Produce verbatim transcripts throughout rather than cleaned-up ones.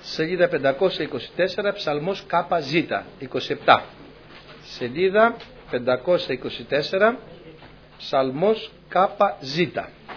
σελίδα πεντακόσια είκοσι τέσσερα, ψαλμός ΚΖ, είκοσι επτά. Σελίδα πεντακόσια είκοσι τέσσερα, ψαλμός ΚΖ.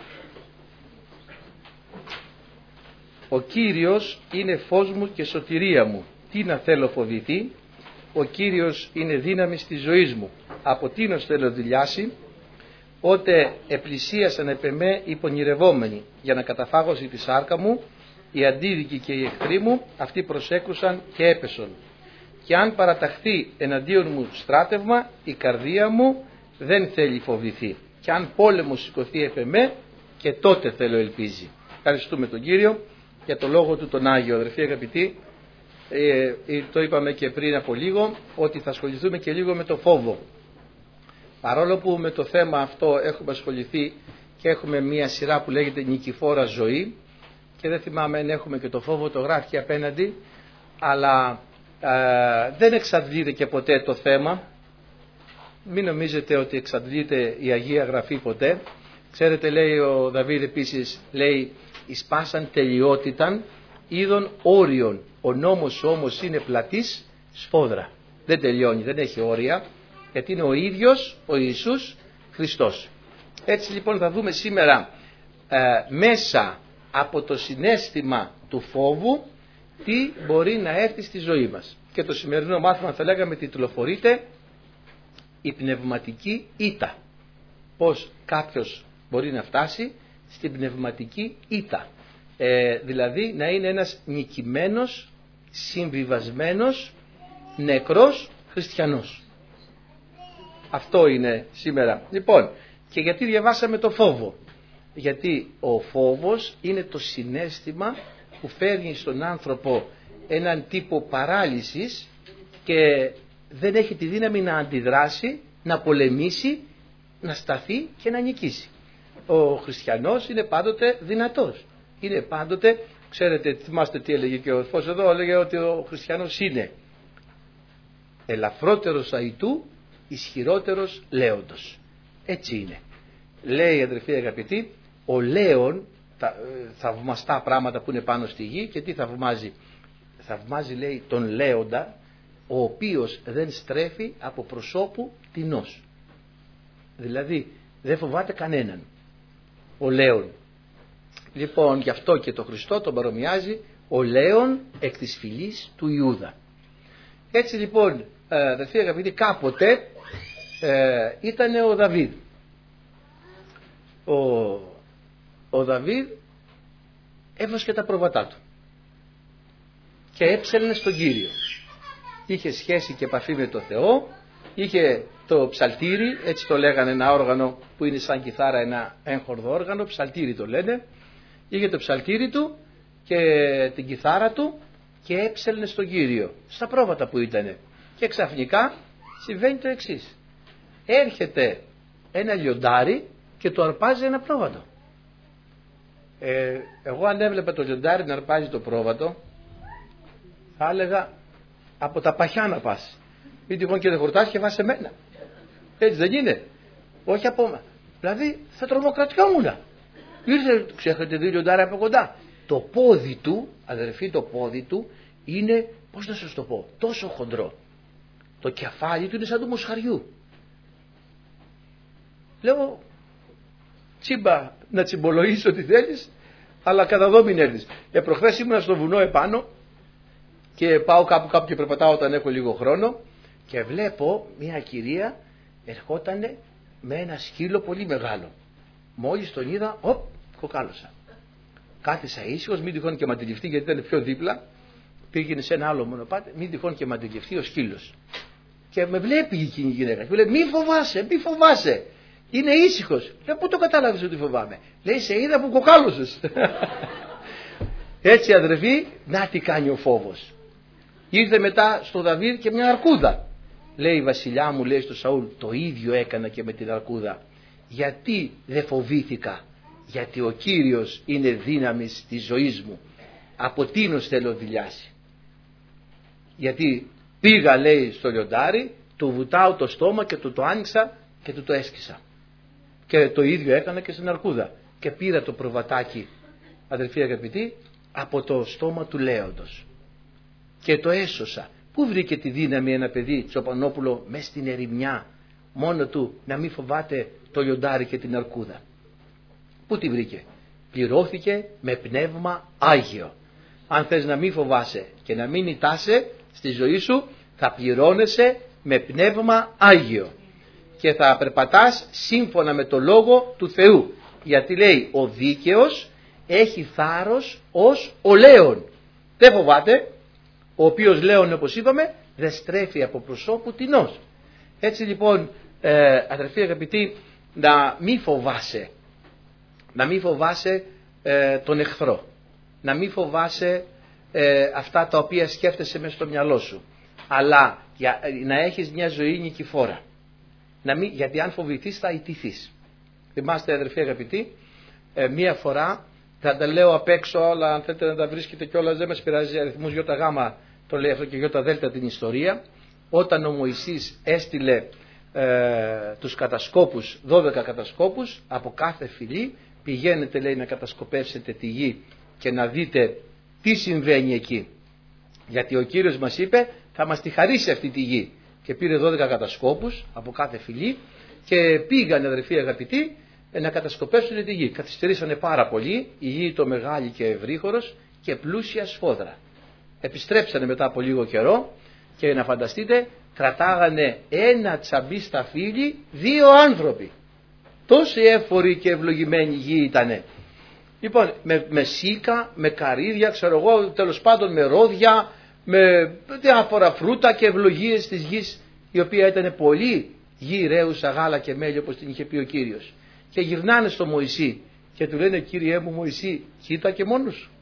Ο Κύριος είναι φως μου και σωτηρία μου, τι να θέλω φοβηθεί. Ο Κύριος είναι δύναμη της ζωής μου, από τίνος θέλω δηλιάσει. Ότε επλησίασαν επ' εμέ οι πονηρευόμενοι, για να καταφάγωση τη σάρκα μου, οι αντίδικοι και οι εχθροί μου, αυτοί προσέκρουσαν και έπεσον. Και αν παραταχθεί εναντίον μου στράτευμα, η καρδία μου δεν θέλει φοβηθεί. Και αν πόλεμος σηκωθεί επ' εμέ, και τότε θέλω ελπίζει. Ευχαριστούμε τον Κύριο για το λόγο του τον Άγιο. Αδερφοί αγαπητοί, ε, ε, το είπαμε και πριν από λίγο, ότι θα ασχοληθούμε και λίγο με το φόβο. Παρόλο που με το θέμα αυτό έχουμε ασχοληθεί και έχουμε μία σειρά που λέγεται νικηφόρα ζωή, και δεν θυμάμαι αν έχουμε και το φόβο το γράφει απέναντι, αλλά ε, δεν εξαντλείται και ποτέ το θέμα. Μην νομίζετε ότι εξαντλείται η Αγία Γραφή ποτέ. Ξέρετε, λέει ο Δαβίδ επίσης, λέει, εις πάσαν τελειότηταν είδων όριων, ο νόμος όμως είναι πλατής σφόδρα. Δεν τελειώνει, δεν έχει όρια, γιατί είναι ο ίδιος ο Ιησούς Χριστός. Έτσι λοιπόν θα δούμε σήμερα ε, μέσα από το συναίσθημα του φόβου τι μπορεί να έρθει στη ζωή μας. Και το σημερινό μάθημα θα λέγαμε τιτλοφορείται η πνευματική ήττα. Πώς κάποιος μπορεί να φτάσει στην πνευματική ήττα. Ε, δηλαδή να είναι ένας νικημένος, συμβιβασμένος, νεκρός χριστιανός. Αυτό είναι σήμερα. Λοιπόν, και γιατί διαβάσαμε το φόβο? Γιατί ο φόβος είναι το συναίσθημα που φέρνει στον άνθρωπο έναν τύπο παράλυσης και δεν έχει τη δύναμη να αντιδράσει, να πολεμήσει, να σταθεί και να νικήσει. Ο χριστιανός είναι πάντοτε δυνατός. Είναι πάντοτε, ξέρετε, θυμάστε τι έλεγε και ο Ορφός εδώ, έλεγε ότι ο χριστιανός είναι ελαφρότερος αητού, ισχυρότερος λέοντος. Έτσι είναι. Λέει, αδερφοί αγαπητοί, ο λέον, τα θαυμαστά πράγματα που είναι πάνω στη γη, και τι θαυμάζει? Θαυμάζει, λέει, τον λέοντα, ο οποίος δεν στρέφει από προσώπου τινός. Δηλαδή δεν φοβάται κανέναν ο λέον. Λοιπόν, γι' αυτό και το Χριστό τον παρομοιάζει ο λέον εκ της φυλής του Ιούδα. Έτσι λοιπόν, αδερφοί αγαπητοί, κάποτε ε, ήταν ο Δαβίδ. Ο, ο Δαβίδ έβοσκε τα πρόβατά του και έψελνε στον Κύριο. Είχε σχέση και επαφή με τον Θεό, είχε το ψαλτήρι, έτσι το λέγανε, ένα όργανο που είναι σαν κιθάρα, ένα έγχορδο όργανο, ψαλτήρι το λένε. Είχε το ψαλτήρι του και την κιθάρα του και έψελνε στον Κύριο στα πρόβατα που ήτανε. Και ξαφνικά συμβαίνει το εξής. Έρχεται ένα λιοντάρι και του αρπάζει ένα πρόβατο. Ε, εγώ αν έβλεπα το λιοντάρι να αρπάζει το πρόβατο, θα έλεγα από τα παχιά να πας. Ή τυχόν και δεν χορτάσει και βάσει εμένα. Έτσι δεν είναι? Όχι από... Δηλαδή θα τρομοκρατιόμουν. Ήρθε, ξέχετε δει λιοντάρι από κοντά. Το πόδι του, αδερφοί, το πόδι του είναι, πώς να σας το πω, τόσο χοντρό. Το κεφάλι του είναι σαν του μοσχαριού. Λέω, τσίμπα, να τσιμπολογήσεις ό,τι θέλεις, αλλά κατά εδώ μην έρθεις. Ε, προχθές ήμουν στο βουνό επάνω και πάω κάπου κάπου και περπατάω όταν έχω λίγο χρόνο και βλέπω μια κυρία ερχότανε με ένα σκύλο πολύ μεγάλο. Μόλις τον είδα, οπ, κοκάλωσα. Κάθισα ήσυχος, μην τυχόν και μαντιληφθεί, γιατί ήταν πιο δίπλα. Πήγαινε σε ένα άλλο μονοπάτι, μην τυχόν και μαντιληφθεί ο σκύλος. Και με βλέπει εκείνη η γυναίκα. Και μου λέει, μη φοβάσαι, μη φοβάσαι. Είναι ήσυχος. Λέω, πού το κατάλαβες ότι φοβάμαι? Λέει, σε είδα που κοκάλωσες. Έτσι, αδερφοί, να τι κάνει ο φόβος. Ήρθε μετά στο Δαβίδ και μια αρκούδα. Λέει, βασιλιά μου, λέει στο Σαούλ, το ίδιο έκανα και με την αρκούδα. Γιατί δεν φοβήθηκα? Γιατί ο Κύριος είναι δύναμης της ζωής μου. Από τίνος θέλω δηλιάσει. Γιατί πήγα, λέει, στο λιοντάρι, του βουτάω το στόμα και του το άνοιξα και του το έσκισα. Και το ίδιο έκανα και στην αρκούδα. Και πήρα το προβατάκι, αδερφοί αγαπητοί, από το στόμα του λέοντος. και το έσωσα. Πού βρήκε τη δύναμη ένα παιδί Τσοπανόπουλο μες στην ερημιά μόνο του να μην φοβάται το λιοντάρι και την αρκούδα? Πού τη βρήκε? Πληρώθηκε με πνεύμα Άγιο. Αν θες να μην φοβάσαι και να μην ητάσαι στη ζωή σου, θα πληρώνεσαι με πνεύμα Άγιο και θα περπατάς σύμφωνα με το Λόγο του Θεού. Γιατί λέει ο δίκαιος έχει θάρρος ως ο λέων. Δεν φοβάται. Ο οποίος λέων, όπως είπαμε, δεν στρέφει από προσώπου τεινός. Έτσι λοιπόν ε, αδερφοί αγαπητοί, να μην φοβάσαι. Να μην φοβάσαι ε, τον εχθρό. Να μην φοβάσαι ε, αυτά τα οποία σκέφτεσαι μέσα στο μυαλό σου. Αλλά για, να έχεις μια ζωή νικηφόρα. Να μην, γιατί αν φοβηθείς θα ηττηθείς. Θυμάστε αδερφοί αγαπητοί, ε, μία φορά, θα τα λέω απ' έξω, αλλά αν θέλετε να τα βρίσκετε κιόλας, δεν μας πειράζει, αριθμούς ΙΓ, το λέει αυτό και ΙΔ την ιστορία, όταν ο Μωυσής έστειλε ε, τους κατασκόπους, δώδεκα κατασκόπους, από κάθε φυλή, πηγαίνετε λέει να κατασκοπεύσετε τη γη και να δείτε τι συμβαίνει εκεί. Γιατί ο Κύριος μας είπε θα μας τη χαρίσει αυτή τη γη. Και πήρε δώδεκα κατασκόπους από κάθε φυλή και πήγαν αδερφοί αγαπητοί να κατασκοπεύσουν τη γη. Καθυστερήσανε πάρα πολύ, η γη το μεγάλη και ευρύχωρος και πλούσια σφόδρα. Επιστρέψανε μετά από λίγο καιρό και να φανταστείτε, κρατάγανε ένα τσαμπί στα φύλλη δύο άνθρωποι. Τόσοι έφοροι και ευλογημένοι γη ήτανε. Λοιπόν, με, με σίκα, με καρύδια, ξέρω εγώ, τέλος πάντων με ρόδια, με διάφορα φρούτα και ευλογίες της γης, η οποία ήταν πολύ γη ρέουσα γάλα και μέλι, όπως την είχε πει ο Κύριος. Και γυρνάνε στο Μωυσή και του λένε, Κύριέ μου Μωυσή, κοίτα και μόνος σου.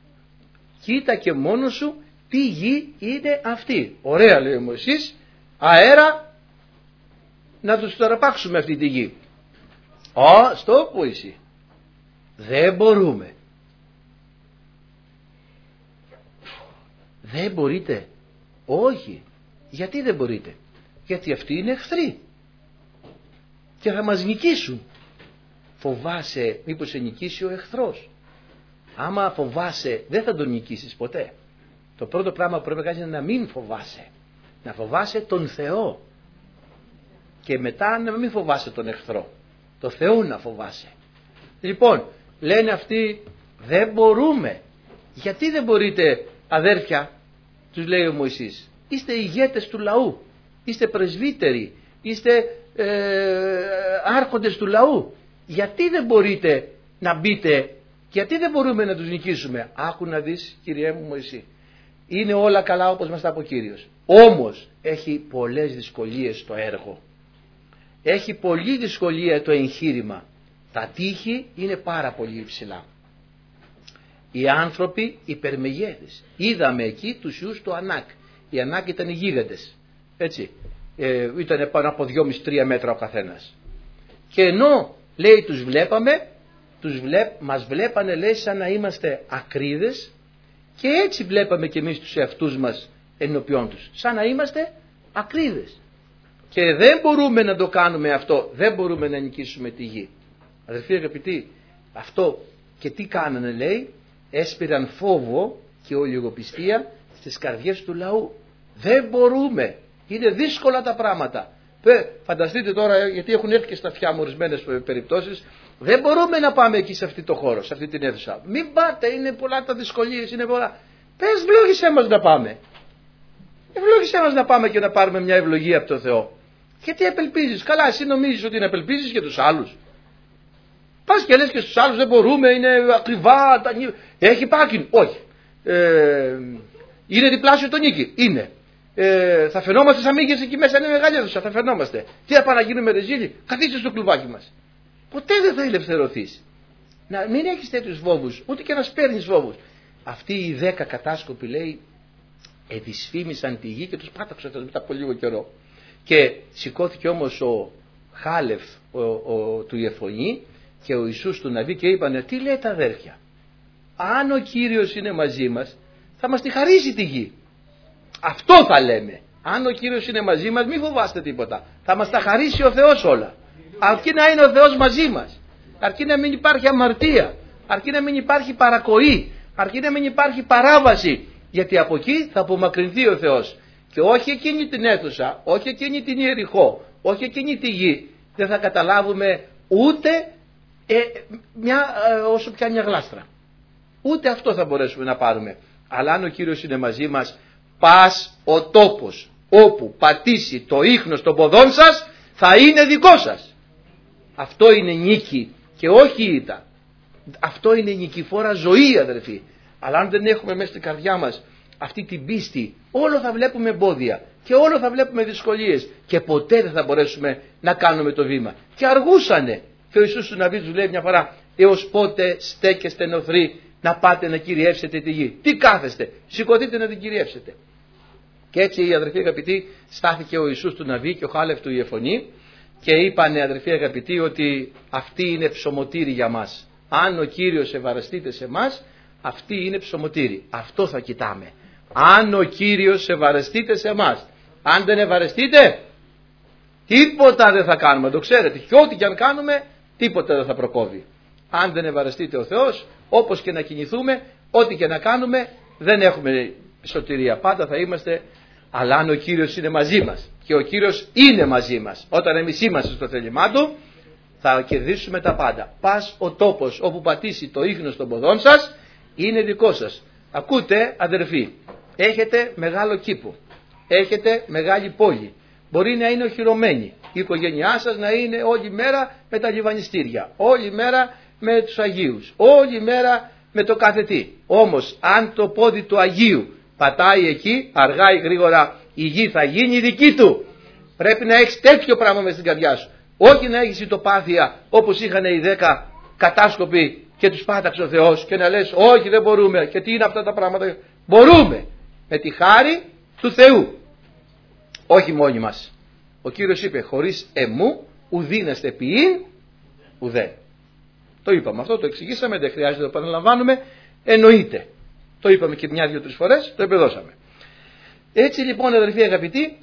Κοίτα και μόνος σου τι γη είναι αυτή. Ωραία, λέει ο Μωυσής, αέρα να τους ταραπάξουμε αυτή τη γη. Α, στο Μωυσή. Δεν μπορούμε. Δεν μπορείτε. Όχι. Γιατί δεν μπορείτε? Γιατί αυτοί είναι εχθροί και θα μας νικήσουν. Φοβάσαι μήπως σε νικήσει ο εχθρός? Άμα φοβάσαι δεν θα τον νικήσεις ποτέ. Το πρώτο πράγμα που πρέπει να κάνεις είναι να μην φοβάσαι. Να φοβάσαι τον Θεό. Και μετά να μην φοβάσαι τον εχθρό. Το Θεό να φοβάσαι. Λοιπόν, λένε αυτοί δεν μπορούμε. Γιατί δεν μπορείτε αδέρφια? Τους λέει ο Μωυσής. Είστε ηγέτες του λαού. Είστε πρεσβύτεροι. Είστε ε, άρχοντες του λαού. Γιατί δεν μπορείτε να μπείτε? Γιατί δεν μπορούμε να τους νικήσουμε? Άκου να δεις, Κυριέ μου Μωυσή. Είναι όλα καλά όπως μας τα είπε ο Κύριος. Όμως έχει πολλές δυσκολίες το έργο. Έχει πολλή δυσκολία το εγχείρημα. Τα τείχη είναι πάρα πολύ υψηλά. Οι άνθρωποι υπερμεγέθες. Είδαμε εκεί τους ιούς του Ανάκ. Οι Ανάκ ήταν οι γίγαντες. Έτσι. Ε, ήταν πάνω από δυόμισι με τρία μέτρα ο καθένας. Και ενώ λέει τους βλέπαμε, τους βλέπ, μας βλέπανε λέει σαν να είμαστε ακρίδες και έτσι βλέπαμε και εμείς τους εαυτούς μας ενώπιόν τους. Σαν να είμαστε ακρίδες. Και δεν μπορούμε να το κάνουμε αυτό. Δεν μπορούμε να νικήσουμε τη γη. Αδερφοί αγαπητοί, αυτό και τι κάνανε λέει? Έσπηραν φόβο και ολιγοπιστία στις καρδιές του λαού. Δεν μπορούμε. Είναι δύσκολα τα πράγματα. Φανταστείτε τώρα, γιατί έχουν έρθει και στα αυτιά μου ορισμένες περιπτώσεις, δεν μπορούμε να πάμε εκεί σε αυτό το χώρο, σε αυτή την αίθουσα. Μην πάτε, είναι πολλά τα δυσκολίες, είναι πολλά. Πες, ευλόγησέ μας να πάμε. Ευλόγησέ μας να πάμε και να πάρουμε μια ευλογία από τον Θεό. Γιατί απελπίζεις? Καλά, εσύ νομίζεις ότι είναι απελπίζεις για τους άλλους? Πας και λες και στους άλλους δεν μπορούμε, είναι ακριβά, τα... έχει πάρκινγκ. Όχι. Ε, είναι διπλάσιο το νίκη. Είναι. Ε, θα φαινόμαστε σαν μύγες εκεί μέσα, είναι μεγάλη αίθουσα, θα φαινόμαστε. Τι θα πάμε να γίνουμε ρεζίλοι? Καθίστε στο κλουβάκι μας. Ποτέ δεν θα ελευθερωθείς. Να μην έχεις τέτοιους φόβους, ούτε και να σπέρνεις φόβους. Αυτοί οι δέκα κατάσκοποι λέει εδυσφήμισαν τη γη και τους πάταξαν μετά από λίγο καιρό. Και σηκώθηκε όμως ο Χάλεφ ο, ο, του Ιεφωνή και ο Ιησούς του Ναβί και είπανε, τι λέτε αδέρφια, αν ο Κύριος είναι μαζί μας θα μας τη χαρίσει τη γη. Αυτό θα λέμε. Αν ο Κύριος είναι μαζί μας μην φοβάστε τίποτα. Θα μας τα χαρίσει ο Θεός όλα. Αρκεί να είναι ο Θεός μαζί μας. Αρκεί να μην υπάρχει αμαρτία. Αρκεί να μην υπάρχει παρακοή. Αρκεί να μην υπάρχει παράβαση. Γιατί από εκεί θα απομακρυνθεί ο Θεός. Και όχι εκείνη την αίθουσα, όχι εκείνη την Ιεριχώ, όχι εκείνη τη γη. Δεν θα καταλάβουμε ούτε ε, μια, ε, όσο πια μια γλάστρα. Ούτε αυτό θα μπορέσουμε να πάρουμε. Αλλά αν ο Κύριος είναι μαζί μας, πας ο τόπος όπου πατήσει το ίχνος των ποδών σας θα είναι δικό σας. Αυτό είναι νίκη και όχι ήττα. Αυτό είναι νικηφόρα ζωή, αδερφοί. Αλλά αν δεν έχουμε μέσα στην καρδιά μας αυτή την πίστη, όλο θα βλέπουμε εμπόδια και όλο θα βλέπουμε δυσκολίες και ποτέ δεν θα μπορέσουμε να κάνουμε το βήμα. Και αργούσανε. Και ο Ιησούς του Ναβί τους λέει μια φορά, έως πότε στέκεστε νοθροί να πάτε να κυριεύσετε τη γη? Τι κάθεστε? Σηκωθείτε να την κυριεύσετε. Και έτσι, οι αδερφοί αγαπητοί, στάθηκε ο Ιησούς του Ναβί και ο Χάλευ του Ιεφωνή και είπανε, αδερφοί αγαπητοί, ότι αυτή είναι ψωμοτήρι για μας. Αν ο Κύριος ευαρεστείται σε μας, αυτή είναι ψωμοτήρι. Αυτό θα κοιτάμε. Αν ο Κύριος ευαρεστείται σε μας. Αν δεν ευαρεστείτε, τίποτα δεν θα κάνουμε. Το ξέρετε. Και ό,τι και αν κάνουμε, τίποτα δεν θα προκόβει. Αν δεν ευαρεστείται ο Θεός, όπως και να κινηθούμε, ό,τι και να κάνουμε, δεν έχουμε σωτηρία. Πάντα θα είμαστε, αλλά αν ο Κύριος είναι μαζί μας, και ο Κύριος είναι μαζί μας, όταν εμείς είμαστε στο θέλημά Του, θα κερδίσουμε τα πάντα. Πας ο τόπος όπου πατήσει το ίχνος των ποδών σας, είναι δικό σας. Ακούτε, αδερφοί, έχετε μεγάλο κήπο, έχετε μεγάλη πόλη, μπορεί να είναι οχυρωμένη, η οικογένειά σας να είναι όλη μέρα με τα λιβανιστήρια, όλη μέρα με τους Αγίους, όλη μέρα με το κάθε τι. Όμως αν το πόδι του Αγίου πατάει εκεί, αργά ή γρήγορα η γη θα γίνει δική του. Πρέπει να έχεις τέτοιο πράγμα μες στην καρδιά σου. Όχι να έχεις ητοπάθεια όπως είχαν οι δέκα κατάσκοποι και τους πάταξε ο Θεός και να λες όχι δεν μπορούμε. Και τι είναι αυτά τα πράγματα? Μπορούμε με τη χάρη του Θεού. Όχι μόνοι μας. Ο Κύριος είπε χωρίς εμού ουδίνεστε ποιήν ουδέν. Το είπαμε αυτό, το εξηγήσαμε, δεν χρειάζεται να το επαναλαμβάνουμε. Εννοείται. Το είπαμε και μια, δύο, τρεις φορές, το επεδώσαμε. Έτσι λοιπόν, αδελφοί αγαπητοί,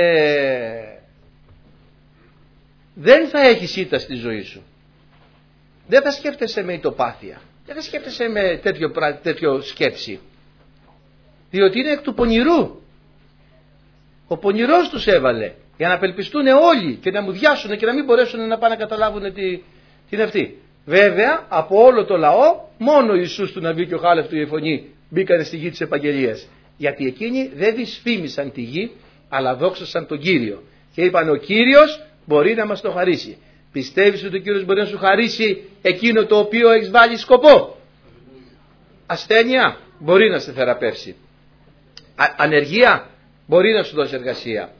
ε, δεν θα έχεις ήττα στη ζωή σου. Δεν θα σκέφτεσαι με ητοπάθεια. Δεν θα σκέφτεσαι με τέτοιο, τέτοιο σκέψη. Διότι είναι εκ του πονηρού. Ο πονηρός τους έβαλε για να απελπιστούν όλοι και να μουδιάσουν και να μην μπορέσουν να πάνε να καταλάβουν τι, τι είναι αυτή. Βέβαια, από όλο το λαό, μόνο ο Ιησούς του Ναβί και ο Χάλευ του Ιεφωνή μπήκανε στη γη της επαγγελίας. Γιατί εκείνοι δεν δυσφήμισαν τη γη, αλλά δόξασαν τον Κύριο. Και είπαν ο Κύριος μπορεί να μας το χαρίσει. Πιστεύεις ότι ο Κύριος μπορεί να σου χαρίσει εκείνο το οποίο έχεις βάλει σκοπό? Ασθένεια μπορεί να σε θεραπεύσει. Α, ανεργία μπορεί να σου δώσει εργασία.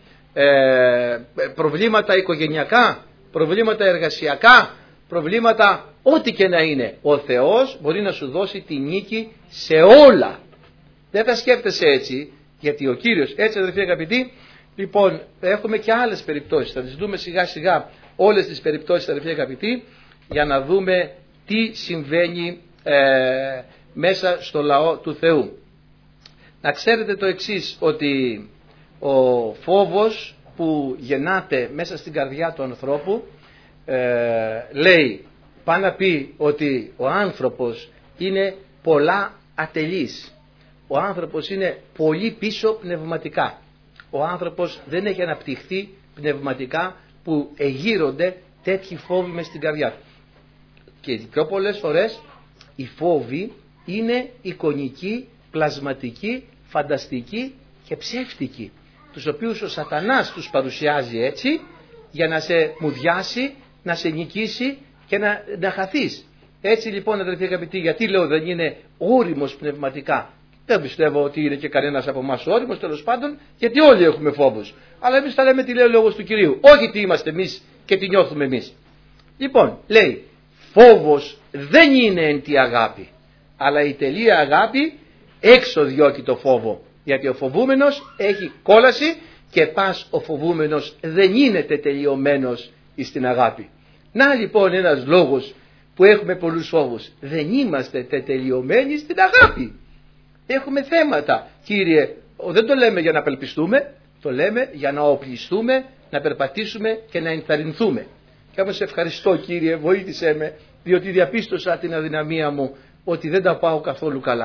Ε, προβλήματα οικογενειακά, προβλήματα εργασιακά, προβλήματα ό,τι και να είναι. Ο Θεός μπορεί να σου δώσει τη νίκη σε όλα. Δεν θα σκέφτεσαι έτσι, γιατί ο Κύριος, έτσι αδελφοί αγαπητοί, λοιπόν έχουμε και άλλες περιπτώσεις. Θα τις δούμε σιγά σιγά όλες τις περιπτώσεις αδελφοί αγαπητοί, για να δούμε τι συμβαίνει ε, μέσα στο λαό του Θεού. Να ξέρετε το εξής, ότι ο φόβος που γεννάται μέσα στην καρδιά του ανθρώπου ε, λέει, πάει να πει ότι ο άνθρωπος είναι πολλά ατελής. Ο άνθρωπος είναι πολύ πίσω πνευματικά. Ο άνθρωπος δεν έχει αναπτυχθεί πνευματικά που εγείρονται τέτοιοι φόβοι μες στην καρδιά του. Και πιο πολλές φορές οι φόβοι είναι εικονικοί, πλασματικοί, φανταστικοί και ψεύτικοι, τους οποίους ο σατανάς τους παρουσιάζει έτσι για να σε μουδιάσει, να σε νικήσει και να, να χαθείς. Έτσι λοιπόν αδελφοί αγαπητοί, γιατί λέω δεν είναι όριμος πνευματικά? Δεν πιστεύω ότι είναι και κανένας από εμάς όριμος, τέλος πάντων, γιατί όλοι έχουμε φόβους. Αλλά εμείς θα λέμε τι λέει ο λόγος του Κυρίου, όχι τι είμαστε εμείς και τι νιώθουμε εμείς. Λοιπόν, λέει, φόβος δεν είναι εν τη αγάπη, αλλά η τελεία αγάπη έξω διώκει το φόβο. Γιατί ο φοβούμενος έχει κόλαση και πας ο φοβούμενος δεν είναι τετελειωμένος στην αγάπη. Να λοιπόν ένας λόγος που έχουμε πολλούς φόβους. Δεν είμαστε τετελειωμένοι στην αγάπη. Έχουμε θέματα. Κύριε, δεν το λέμε για να απελπιστούμε, το λέμε για να οπλιστούμε, να περπατήσουμε και να ενθαρρυνθούμε. Και όμως ευχαριστώ Κύριε, βοήθησέ με, διότι διαπίστωσα την αδυναμία μου ότι δεν τα πάω καθόλου καλά.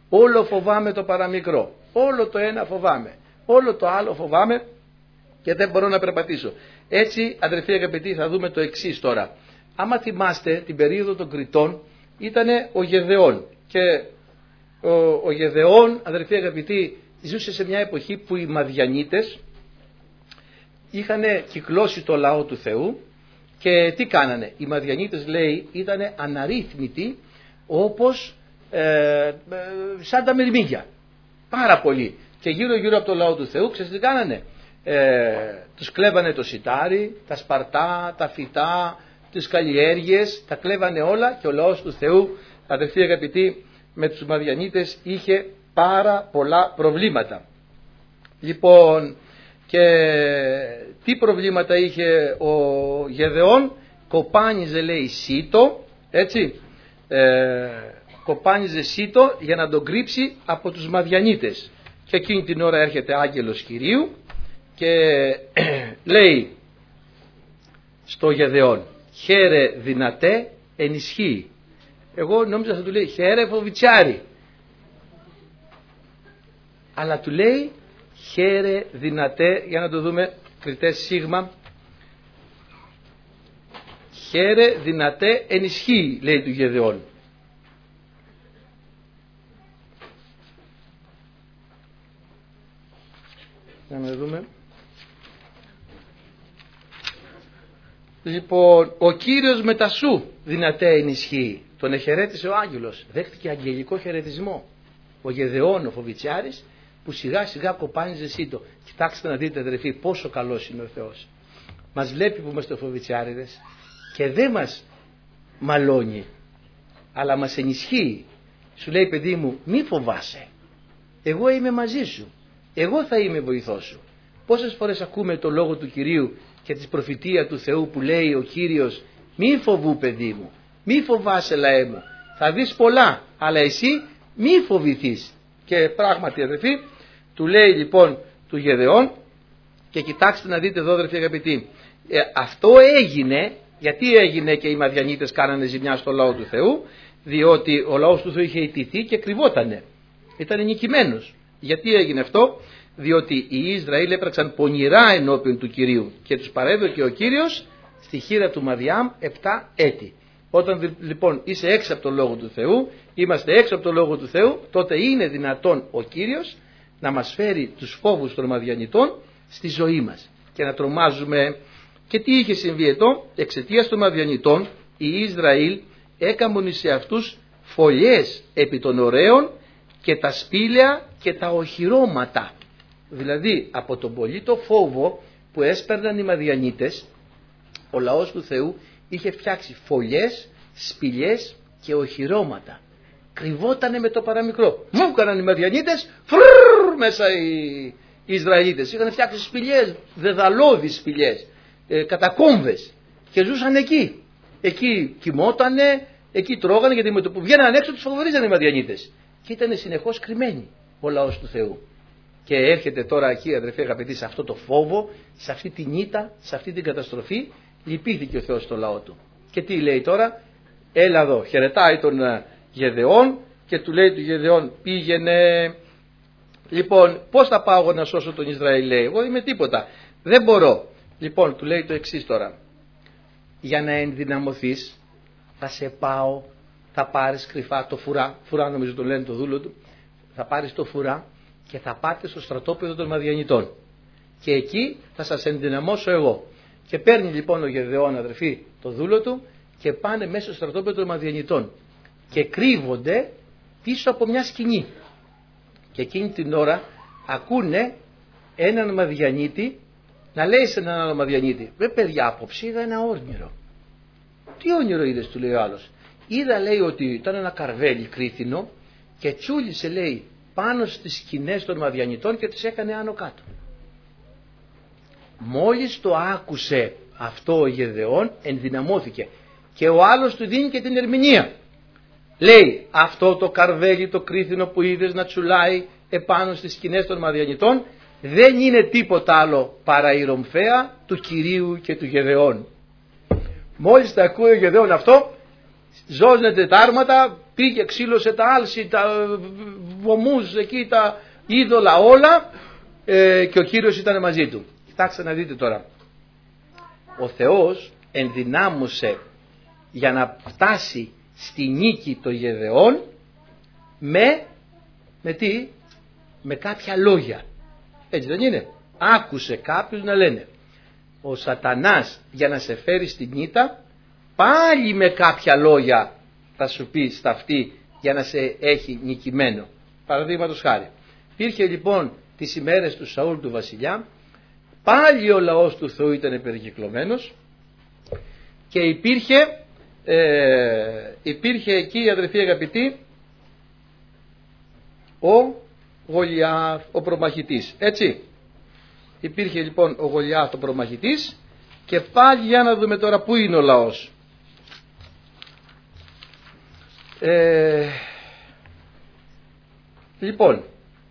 Όλο φοβάμαι το παραμικρό. Όλο το ένα φοβάμαι. Όλο το άλλο φοβάμαι και δεν μπορώ να περπατήσω. Έτσι, αδερφοί αγαπητοί, θα δούμε το εξής τώρα. Άμα θυμάστε την περίοδο των Κριτών, ήταν ο Γεδεών. Και ο, ο Γεδεών, αδερφοί αγαπητοί, ζούσε σε μια εποχή που οι Μαδιανίτες είχαν κυκλώσει το λαό του Θεού. Και τι κάνανε? Οι Μαδιανίτες, λέει, ήταν αναρρύθμιτοι όπως ε, ε, σαν τα μυρμήγκια. Πάρα πολύ. Και γύρω γύρω από το λαό του Θεού, ξέρετε τι κάνανε? Ε, τους κλέβανε το σιτάρι, τα σπαρτά, τα φυτά, τις καλλιέργειες, τα κλέβανε όλα και ο λαός του Θεού, αδερφοί αγαπητοί, με τους Μαδιανίτες είχε πάρα πολλά προβλήματα. Λοιπόν, και τι προβλήματα είχε ο Γεδεών? Κοπάνιζε, λέει, σίτο, έτσι, ε, κοπάνιζε σίτο για να τον κρύψει από τους Μαδιανίτες. Και εκείνη την ώρα έρχεται άγγελος Κυρίου και λέει στο Γεδεών, χαίρε δυνατέ ενισχύει. Εγώ νόμιζα θα του λέει χαίρε φοβιτσιάρι, αλλά του λέει χαίρε δυνατέ, για να το δούμε, κριτές σίγμα, χαίρε δυνατέ ενισχύει, λέει του Γεδεών. Για να δούμε. Λοιπόν, ο Κύριος μετασού δυνατέ ενισχύει. Τον εχαιρέτησε ο άγγελος. Δέχτηκε αγγελικό χαιρετισμό. Ο Γεδεών, ο Φοβιτσιάρης, που σιγά σιγά κοπάνιζε σίτο. Κοιτάξτε να δείτε, αδερφοί, πόσο καλός είναι ο Θεός. Μας βλέπει που είμαστε Φοβιτσιάριδες και δεν μας μαλώνει, αλλά μας ενισχύει. Σου λέει, παιδί μου, μη φοβάσαι. Εγώ είμαι μαζί σου. Εγώ θα είμαι βοηθός σου. Πόσες φορές ακούμε το λόγο του Κυρίου και τη προφητεία του Θεού που λέει ο Κύριος, μη φοβού, παιδί μου, μη φοβάσαι, λαέ μου, θα δεις πολλά, αλλά εσύ μη φοβηθείς. Και πράγματι, αδερφοί, του λέει λοιπόν του Γεδεών, και κοιτάξτε να δείτε εδώ, αδερφοί αγαπητοί, ε, αυτό έγινε. Γιατί έγινε και οι Μαδιανίτες κάνανε ζημιά στο λαό του Θεού? Διότι ο λαός του Θεού είχε ιτηθεί και κρυβότανε, ήταν νικημένος. Γιατί έγινε αυτό? Διότι οι Ισραήλ έπραξαν πονηρά ενώπιον του Κυρίου και τους παρέδωκε ο Κύριος στη χείρα του Μαδιάμ επτά έτη. Όταν λοιπόν είσαι έξω από το Λόγο του Θεού, είμαστε έξω από το Λόγο του Θεού, τότε είναι δυνατόν ο Κύριος να μας φέρει τους φόβους των Μαδιανιτών στη ζωή μας και να τρομάζουμε. Και τι είχε συμβεί εδώ? Εξαιτίας των Μαδιανιτών οι Ισραήλ έκαμουν σε αυτούς φωλιές επί των ωραίων και τα σπήλαια και τα οχυρώματα. Δηλαδή από τον πολύ το φόβο που έσπερναν οι Μαδιανίτες, ο λαός του Θεού είχε φτιάξει φωλιές, σπηλιές και οχυρώματα. Κρυβότανε με το παραμικρό. Μου έκαναν οι Μαδιανίτες, φρρρρ, μέσα οι Ισραηλίτες. Είχαν φτιάξει σπηλιές, δεδαλώδεις σπηλιές, ε, κατακόμβες, και ζούσαν εκεί. Εκεί κοιμότανε, εκεί τρώγανε, γιατί με το που βγαίναν έξω τους φοβερίζαν οι Μαδιανίτες. Και ήταν συνεχώς κρυμμένοι ο λαός του Θεού. Και έρχεται τώρα εκεί, αδερφοί αγαπητοί, σε αυτό το φόβο, σε αυτή την ήττα, σε αυτή την καταστροφή, λυπήθηκε ο Θεός στο λαό του. Και τι λέει τώρα? Έλα εδώ, χαιρετάει τον Γεδεών και του λέει του Γεδεών, πήγαινε. Λοιπόν, πώς θα πάω εγώ να σώσω τον Ισραήλ? Λέει, εγώ είμαι τίποτα, δεν μπορώ. Λοιπόν, του λέει το εξής τώρα, για να ενδυναμωθείς θα σε πάω, θα πάρεις κρυφά το φουρά, φουρά νομίζω το λένε το δούλο του, θα πάρεις το φουρά και θα πάτε στο στρατόπεδο των Μαδιανιτών και εκεί θα σας ενδυναμώσω εγώ. Και παίρνει λοιπόν ο Γεδεών, αδερφοί, το δούλο του και πάνε μέσα στο στρατόπεδο των Μαδιανιτών και κρύβονται πίσω από μια σκηνή. Και εκείνη την ώρα ακούνε έναν Μαδιανίτη να λέει σε έναν άλλο Μαδιανίτη, «Ρε παιδιά, απόψε είδα ένα όνειρο». «Τι όνειρο είδες?» του λέει ο άλλος. «Είδα», λέει, «ότι ήταν ένα καρβέλι κρύθινο και τσούλησε», λέει, «πάνω στις σκηνές των Μαδιανιτών και τις έκανε άνω κάτω». Μόλις το άκουσε αυτό ο Γεδεών, ενδυναμώθηκε και ο άλλος του δίνει και την ερμηνεία. Λέει, αυτό το καρβέλι το κρύθινο που είδες να τσουλάει επάνω στις σκηνές των Μαδιανιτών δεν είναι τίποτα άλλο παρά η ρομφαία του Κυρίου και του Γεδεών. Μόλις τα ακούει ο Γεδεών αυτό, ζώζονται τα άρματα, πήγε, ξύλωσε τα άλση, τα βωμούς εκεί, τα είδωλα όλα ε, και ο Κύριος ήταν μαζί του. Κοιτάξτε να δείτε τώρα. Ο Θεός ενδυνάμωσε για να φτάσει στη νίκη των Γεδεών με, με τι, με κάποια λόγια. Έτσι δεν είναι? Άκουσε κάποιους να λένε ο σατανάς για να σε φέρει στην ήττα πάλι με κάποια λόγια θα σου πει στα αυτή για να σε έχει νικημένο. Παραδείγματος χάρη, υπήρχε λοιπόν τις ημέρες του Σαούλ του βασιλιά, πάλι ο λαός του Θεού ήταν περικυκλωμένος και υπήρχε ε, υπήρχε εκεί, αδερφοί αγαπητοί, ο Γολιάθ ο προμαχητής, έτσι. Υπήρχε λοιπόν ο Γολιάθ ο προμαχητής και πάλι για να δούμε τώρα πού είναι ο λαός. Ε, λοιπόν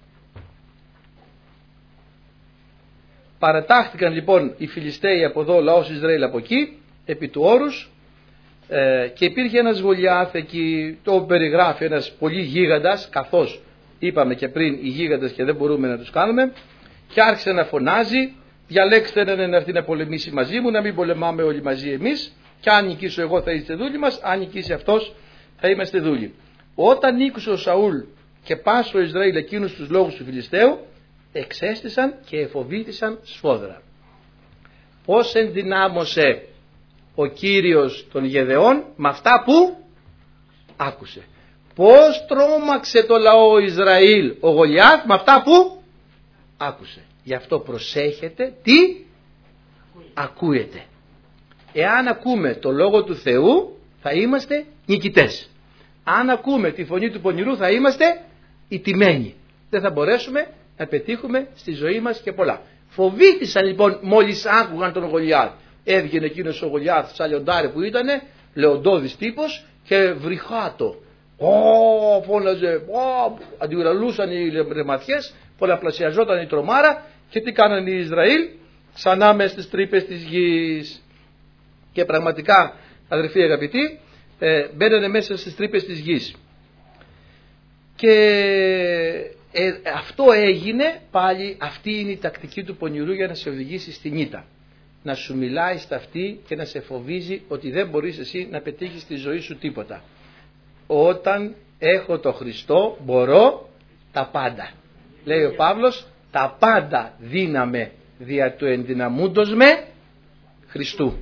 παρατάχθηκαν λοιπόν οι Φιλιστέοι από εδώ, ο λαός Ισραήλ από εκεί, επί του όρους, ε, και υπήρχε ένας Γολιάθ εκεί, το περιγράφει ένας πολύ γίγαντας, καθώς είπαμε και πριν οι γίγαντες και δεν μπορούμε να τους κάνουμε, και άρχισε να φωνάζει, διαλέξτε έναν να έρθει να πολεμήσει μαζί μου, να μην πολεμάμε όλοι μαζί εμείς, και αν νικήσω εγώ θα είστε δούλοι μας, αν νικήσει αυτός θα είμαστε δούλοι. Όταν νίκησε ο Σαούλ και πάσο ο Ισραήλ εκείνους τους λόγους του Φιλιστέου, εξέστησαν και εφοβήθησαν σφόδρα. Πώς ενδυνάμωσε ο Κύριος των Γεδεών με αυτά που άκουσε. Πώς τρόμαξε το λαό Ισραήλ ο Γολιάθ με αυτά που άκουσε. Γι' αυτό προσέχετε τι ακούετε. Εάν ακούμε το λόγο του Θεού θα είμαστε νικητές. Αν ακούμε τη φωνή του πονηρού θα είμαστε ηττημένοι. Δεν θα μπορέσουμε να πετύχουμε στη ζωή μας και πολλά. Φοβήθησαν λοιπόν μόλις άκουγαν τον Γολιάθ. Έβγαινε εκείνος ο Γολιάθ σαν λιοντάρι που ήτανε, λεοντώδης τύπος και βρυχάτο. Ω, φώναζε, ω, αντιουραλούσαν οι ρεματιές, πολλαπλασιαζόταν η τρομάρα και τι κάνανε οι Ισραήλ, ξανά μες στις τρύπες της γης. Και πραγματικά, αδερφοί αγαπητοί, ε, μπαίνανε μέσα στις τρύπες της γης. Και ε, αυτό έγινε πάλι, αυτή είναι η τακτική του πονηρού για να σε οδηγήσει στην ήττα. Να σου μιλάει στα αυτή και να σε φοβίζει ότι δεν μπορείς εσύ να πετύχεις στη ζωή σου τίποτα. Όταν έχω το Χριστό μπορώ τα πάντα. Λέει ο Παύλος, τα πάντα δύναμε δια του ενδυναμούντος με Χριστού.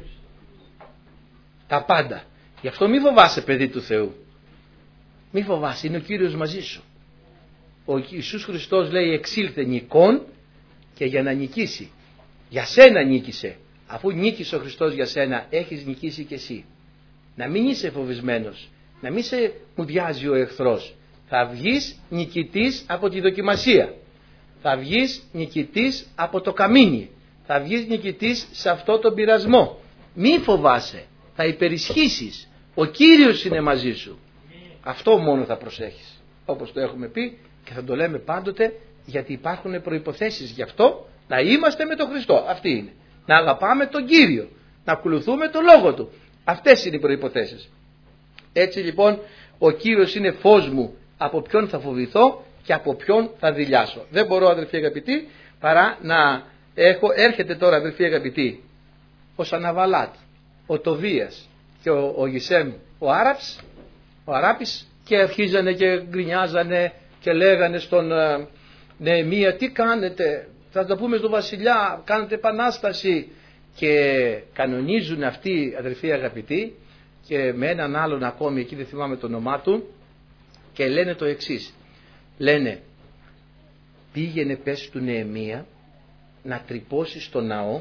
Τα πάντα. Γι' αυτό μη φοβάσαι, παιδί του Θεού. Μη φοβάσαι, είναι ο Κύριος μαζί σου. Ο Ιησούς Χριστός λέει εξήλθε νικών και για να νικήσει. Για σένα νίκησε. Αφού νίκησε ο Χριστός για σένα, έχεις νικήσει και εσύ. Να μην είσαι φοβισμένος. Να μην σε μουδιάζει ο εχθρός. Θα βγεις νικητής από τη δοκιμασία. Θα βγεις νικητής από το καμίνι. Θα βγεις νικητής σε αυτό τον πειρασμό. Μη φοβάσαι. Θα υπερισχύσεις. Ο Κύριος είναι μαζί σου. Αυτό μόνο θα προσέχεις. Όπως το έχουμε πει και θα το λέμε πάντοτε, γιατί υπάρχουν προϋποθέσεις γι' αυτό, να είμαστε με τον Χριστό. Αυτή είναι. Να αγαπάμε τον Κύριο. Να ακολουθούμε τον Λόγο Του. Αυτές είναι οι προϋποθέσεις. Έτσι λοιπόν ο Κύριος είναι φως μου, από ποιον θα φοβηθώ και από ποιον θα δειλιάσω. Δεν μπορώ, αδελφοί αγαπητοί, παρά να έχω, έρχεται τώρα, αδελφοί αγαπητοί, ο Σαναβαλάτ, ο Τοβίας και ο, ο Γισέμ, ο Άραπς, ο Αράπης, και αρχίζανε και γκρινιάζανε και λέγανε στον uh, Νεεμία, τι κάνετε, θα το πούμε στον βασιλιά, κάνετε επανάσταση, και κανονίζουν αυτοί, αδελφοί αγαπητοί, και με έναν άλλον ακόμη, εκεί δεν θυμάμαι το όνομά του, και λένε το εξής. Λένε, πήγαινε πες του Νεεμία να τρυπώσει στο ναό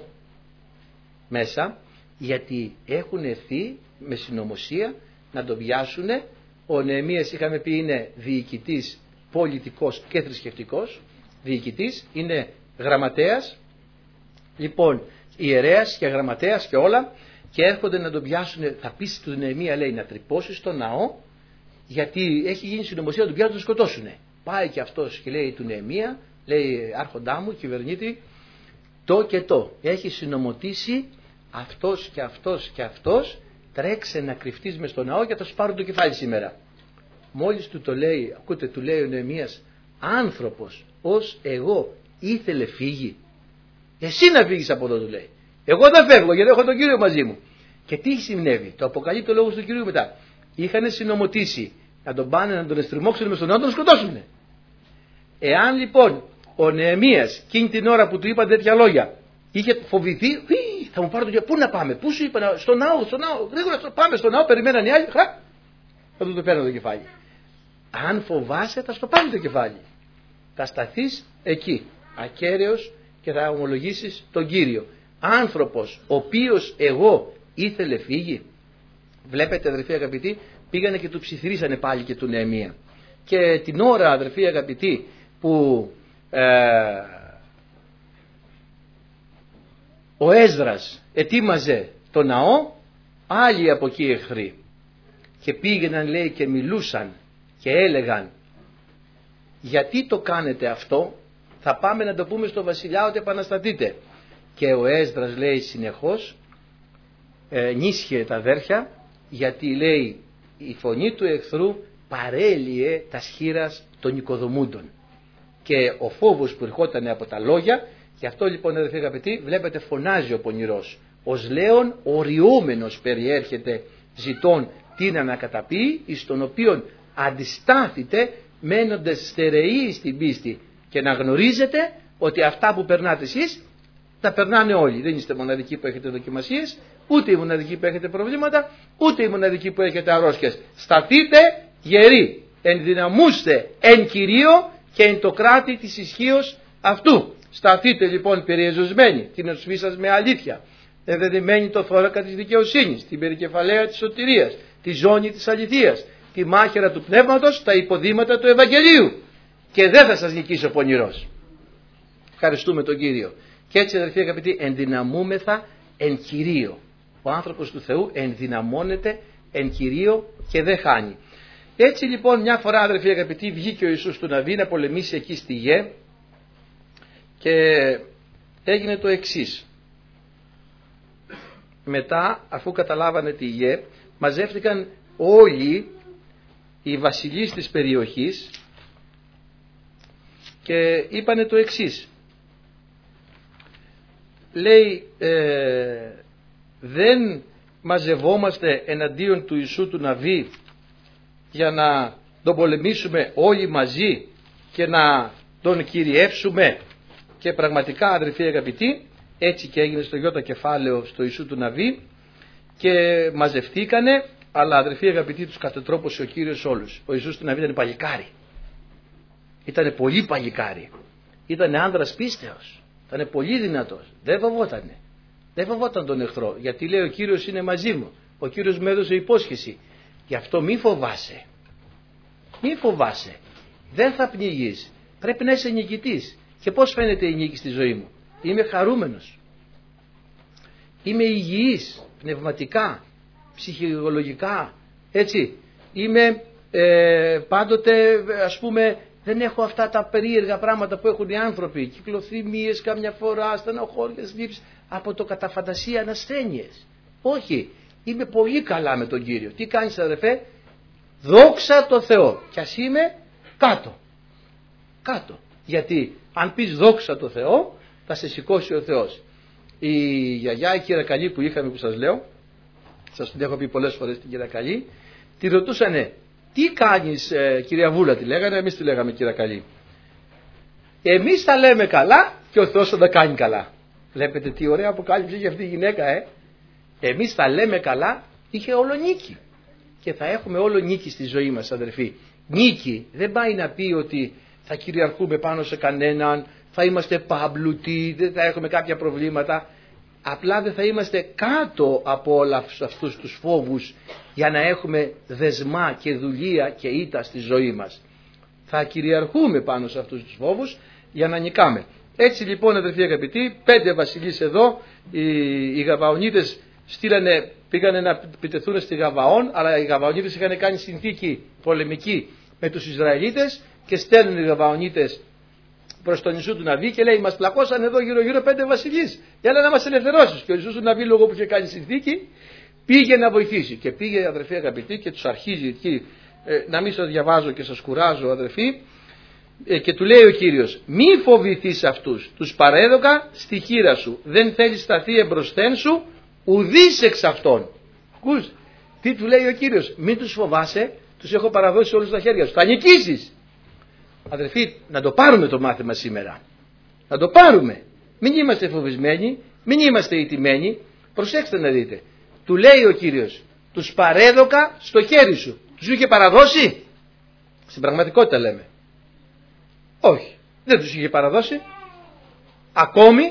μέσα, γιατί έχουν έρθει με συνωμοσία να τον πιάσουν. Ο Νεεμίας, είχαμε πει, είναι διοικητής πολιτικός και θρησκευτικός, διοικητής, είναι γραμματέας, λοιπόν ιερέας και γραμματέας και όλα, και έρχονται να τον πιάσουν. Θα πει του Νεεμία, λέει, να τρυπώσει στο ναό, γιατί έχει γίνει συνωμοσία να τον πιάσουν, να τον σκοτώσουν. Πάει και αυτός και λέει του Νεεμία, λέει, άρχοντά μου, κυβερνήτη, το και το έχει συνομωτήσει αυτός και αυτός και αυτός, τρέξε να κρυφτείς μες στο ναό και θα σου πάρουν το κεφάλι σήμερα. Μόλις του το λέει, ακούτε, του λέει ο Νεεμίας, άνθρωπος ως εγώ ήθελε φύγει. Εσύ να φύγεις από εδώ, του λέει. Εγώ δεν φεύγω γιατί έχω τον Κύριο μαζί μου. Και τι συνέβη, το αποκαλεί το λόγο του Κυρίου μετά. Είχαν συνομωτήσει να τον πάνε να τον εστριμώξουν με στον ναό, να τον σκοτώσουν. Εάν λοιπόν ο Νεεμίας εκείνη την ώρα που του είπαν τέτοια λόγια είχε φοβηθεί, θα μου πάρω το κεφάλι. Πού να πάμε, πού σου είπα, στο ναό, στο ναό, γρήγορα πάμε στο ναό, περιμέναν οι άλλοι, χα, θα του το παίρνω το κεφάλι. Αν φοβάσαι, θα στο πάρει το κεφάλι. Θα σταθείς εκεί, ακέραιος, και θα ομολογήσεις τον Κύριο. Άνθρωπος, ο οποίος εγώ ήθελε φύγει. Βλέπετε, αδερφοί αγαπητοί, πήγανε και του ψιθυρίσανε πάλι και του Νεεμία. Και την ώρα, αδερφοί αγαπητοί, που ε, ο Έσδρας ετοίμαζε το ναό, άλλοι από εκεί εχθροί. Και πήγαιναν, λέει, και μιλούσαν και έλεγαν, γιατί το κάνετε αυτό, θα πάμε να το πούμε στο βασιλιά ότι επαναστατείτε. Και ο Έσδρας, λέει, συνεχώς ε, νίσχυε τα αδέρφια, γιατί, λέει, η φωνή του εχθρού παρέλυε τα σχήρας των οικοδομούντων. Και ο φόβος που ερχόταν από τα λόγια, και αυτό λοιπόν, αδερφοί αγαπητοί, βλέπετε, φωνάζει ο πονηρός. Ως λέον οριούμενος περιέρχεται, ζητών την ανακαταπεί, εις τον οποίον αντιστάθητε μένοντες στερεοί στην πίστη, και να γνωρίζετε ότι αυτά που περνάτε εσείς τα περνάνε όλοι. Δεν είστε μοναδικοί που έχετε δοκιμασίες, ούτε οι μοναδικοί που έχετε προβλήματα, ούτε οι μοναδικοί που έχετε αρρώστιες. Σταθείτε γεροί, ενδυναμούστε εν Κυρίω και εν το κράτη της ισχύως αυτού. Σταθείτε λοιπόν περιεζωσμένοι, την οσφή σας με αλήθεια, ενδεδεμένη το θώρακα της δικαιοσύνης, την περικεφαλαία της σωτηρίας, τη ζώνη της αληθείας, τη μάχαιρα του πνεύματος, τα υποδήματα του Ευαγγελίου, και δεν θα σας νικήσει ο πονηρός. Ευχαριστούμε τον Κύριο. Και έτσι, αδερφοί αγαπητοί, ενδυναμούμεθα εν Κυρίω. Ο άνθρωπος του Θεού ενδυναμώνεται εν Κυρίω και δεν χάνει. Έτσι λοιπόν, μια φορά, αδερφοί αγαπητοί, βγήκε ο Ιησούς του Ναβί να πολεμήσει εκεί στη Γε, και έγινε το εξής. Μετά, αφού καταλάβανε τη Γε, μαζεύτηκαν όλοι οι βασιλείς της περιοχής και είπανε το εξής. Λέει, ε, δεν μαζευόμαστε εναντίον του Ιησού του Ναβί για να τον πολεμήσουμε όλοι μαζί και να τον κυριεύσουμε? Και πραγματικά, αδερφοί αγαπητοί, έτσι και έγινε στο γιώτα κεφάλαιο στο Ιησού του Ναβί, και μαζευτήκανε, αλλά, αδερφοί αγαπητοί, τους κατετρόπωσε ο Κύριος όλους. Ο Ιησούς του Ναβί ήταν παλικάρι. Ήτανε πολύ παλικάρι. Ήτανε άνδρας πίστεως. Ήτανε πολύ δυνατός. Δεν φοβότανε. Δεν φοβόταν τον εχθρό. Γιατί λέει, ο Κύριος είναι μαζί μου. Ο Κύριος μου έδωσε υπόσχεση. Γι' αυτό μη φοβάσαι. Μη φοβάσαι. Δεν θα πνιγείς. Πρέπει να είσαι νικητής. Και πώς φαίνεται η νίκη στη ζωή μου? Είμαι χαρούμενος. Είμαι υγιής πνευματικά, ψυχολογικά. Έτσι. Είμαι ε, πάντοτε, ας πούμε, δεν έχω αυτά τα περίεργα πράγματα που έχουν οι άνθρωποι. Κυκλοθυμίες καμιά φορά, στενοχώριες, λήψεις, από το καταφαντασία ανασθένειες. Όχι. Είμαι πολύ καλά με τον Κύριο. Τι κάνεις, αδερφέ? Δόξα τω Θεώ. Κι ας είμαι κάτω. Κάτω. Γιατί αν πεις δόξα τω Θεώ, θα σε σηκώσει ο Θεός. Η γιαγιά, η Κυρακαλή που είχαμε, που σας λέω, σας την έχω πει πολλές φορές την Κυρακαλή, τη ρωτούσανε, τι κάνεις ε, κυρία Βούλα, τη λέγανε, εμείς τη λέγαμε Κυρακαλή. Εμείς τα λέμε καλά και ο Θεός θα τα κάνει καλά. Βλέπετε τι ωραία αποκάλυψη για αυτή η γυναίκα, ε. Εμείς τα λέμε καλά, είχε όλο νίκη. Και θα έχουμε όλο νίκη στη ζωή μας, αδερφοί. Νίκη δεν πάει να πει ότι θα κυριαρχούμε πάνω σε κανέναν, θα είμαστε παμπλουτοί, δεν θα έχουμε κάποια προβλήματα. Απλά δεν θα είμαστε κάτω από όλα αυτούς τους φόβους για να έχουμε δεσμά και δουλεία και ήττα στη ζωή μας. Θα κυριαρχούμε πάνω σε αυτούς τους φόβους για να νικάμε. Έτσι λοιπόν, αδερφοί αγαπητοί, πέντε βασιλείς εδώ, οι, οι Γαβαονίτες στείλανε, πήγανε να επιτεθούν στη Γαβαών, αλλά οι Γαβαονίτες είχαν κάνει συνθήκη πολεμική με τους Ισραηλίτες και στέλνουν οι Γαβαονίτες προς τον Ιησού του Ναβί και λέει, μας πλακώσαν εδώ γύρω γύρω πέντε βασιλείς, έλα να μας ελευθερώσεις. Και ο Ιησούς του Ναβί, λόγω που είχε κάνει συνθήκη, πήγε να βοηθήσει. Και πήγε, αδερφοί αγαπητοί, και τους αρχίζει εκεί ε, να μην σας διαβάζω και σας κουράζω αδερφοί, ε, και του λέει ο Κύριος, μη φοβηθείς αυτούς, τους παρέδωκα στη χείρα σου, δεν θέλει σταθεί εμπροσθέν σου, ουδείς εξ αυτών. Ακούς, τι του λέει ο Κύριος, μην τους φοβάσαι, τους έχω παραδώσει όλους στα χέρια σου, θα νικήσεις. Αδερφοί, να το πάρουμε το μάθημα σήμερα, να το πάρουμε, μην είμαστε φοβισμένοι, μην είμαστε ηττημένοι. Προσέξτε να δείτε, του λέει ο Κύριος, τους παρέδωκα στο χέρι σου, τους είχε παραδώσει, στην πραγματικότητα λέμε, όχι, δεν τους είχε παραδώσει ακόμη,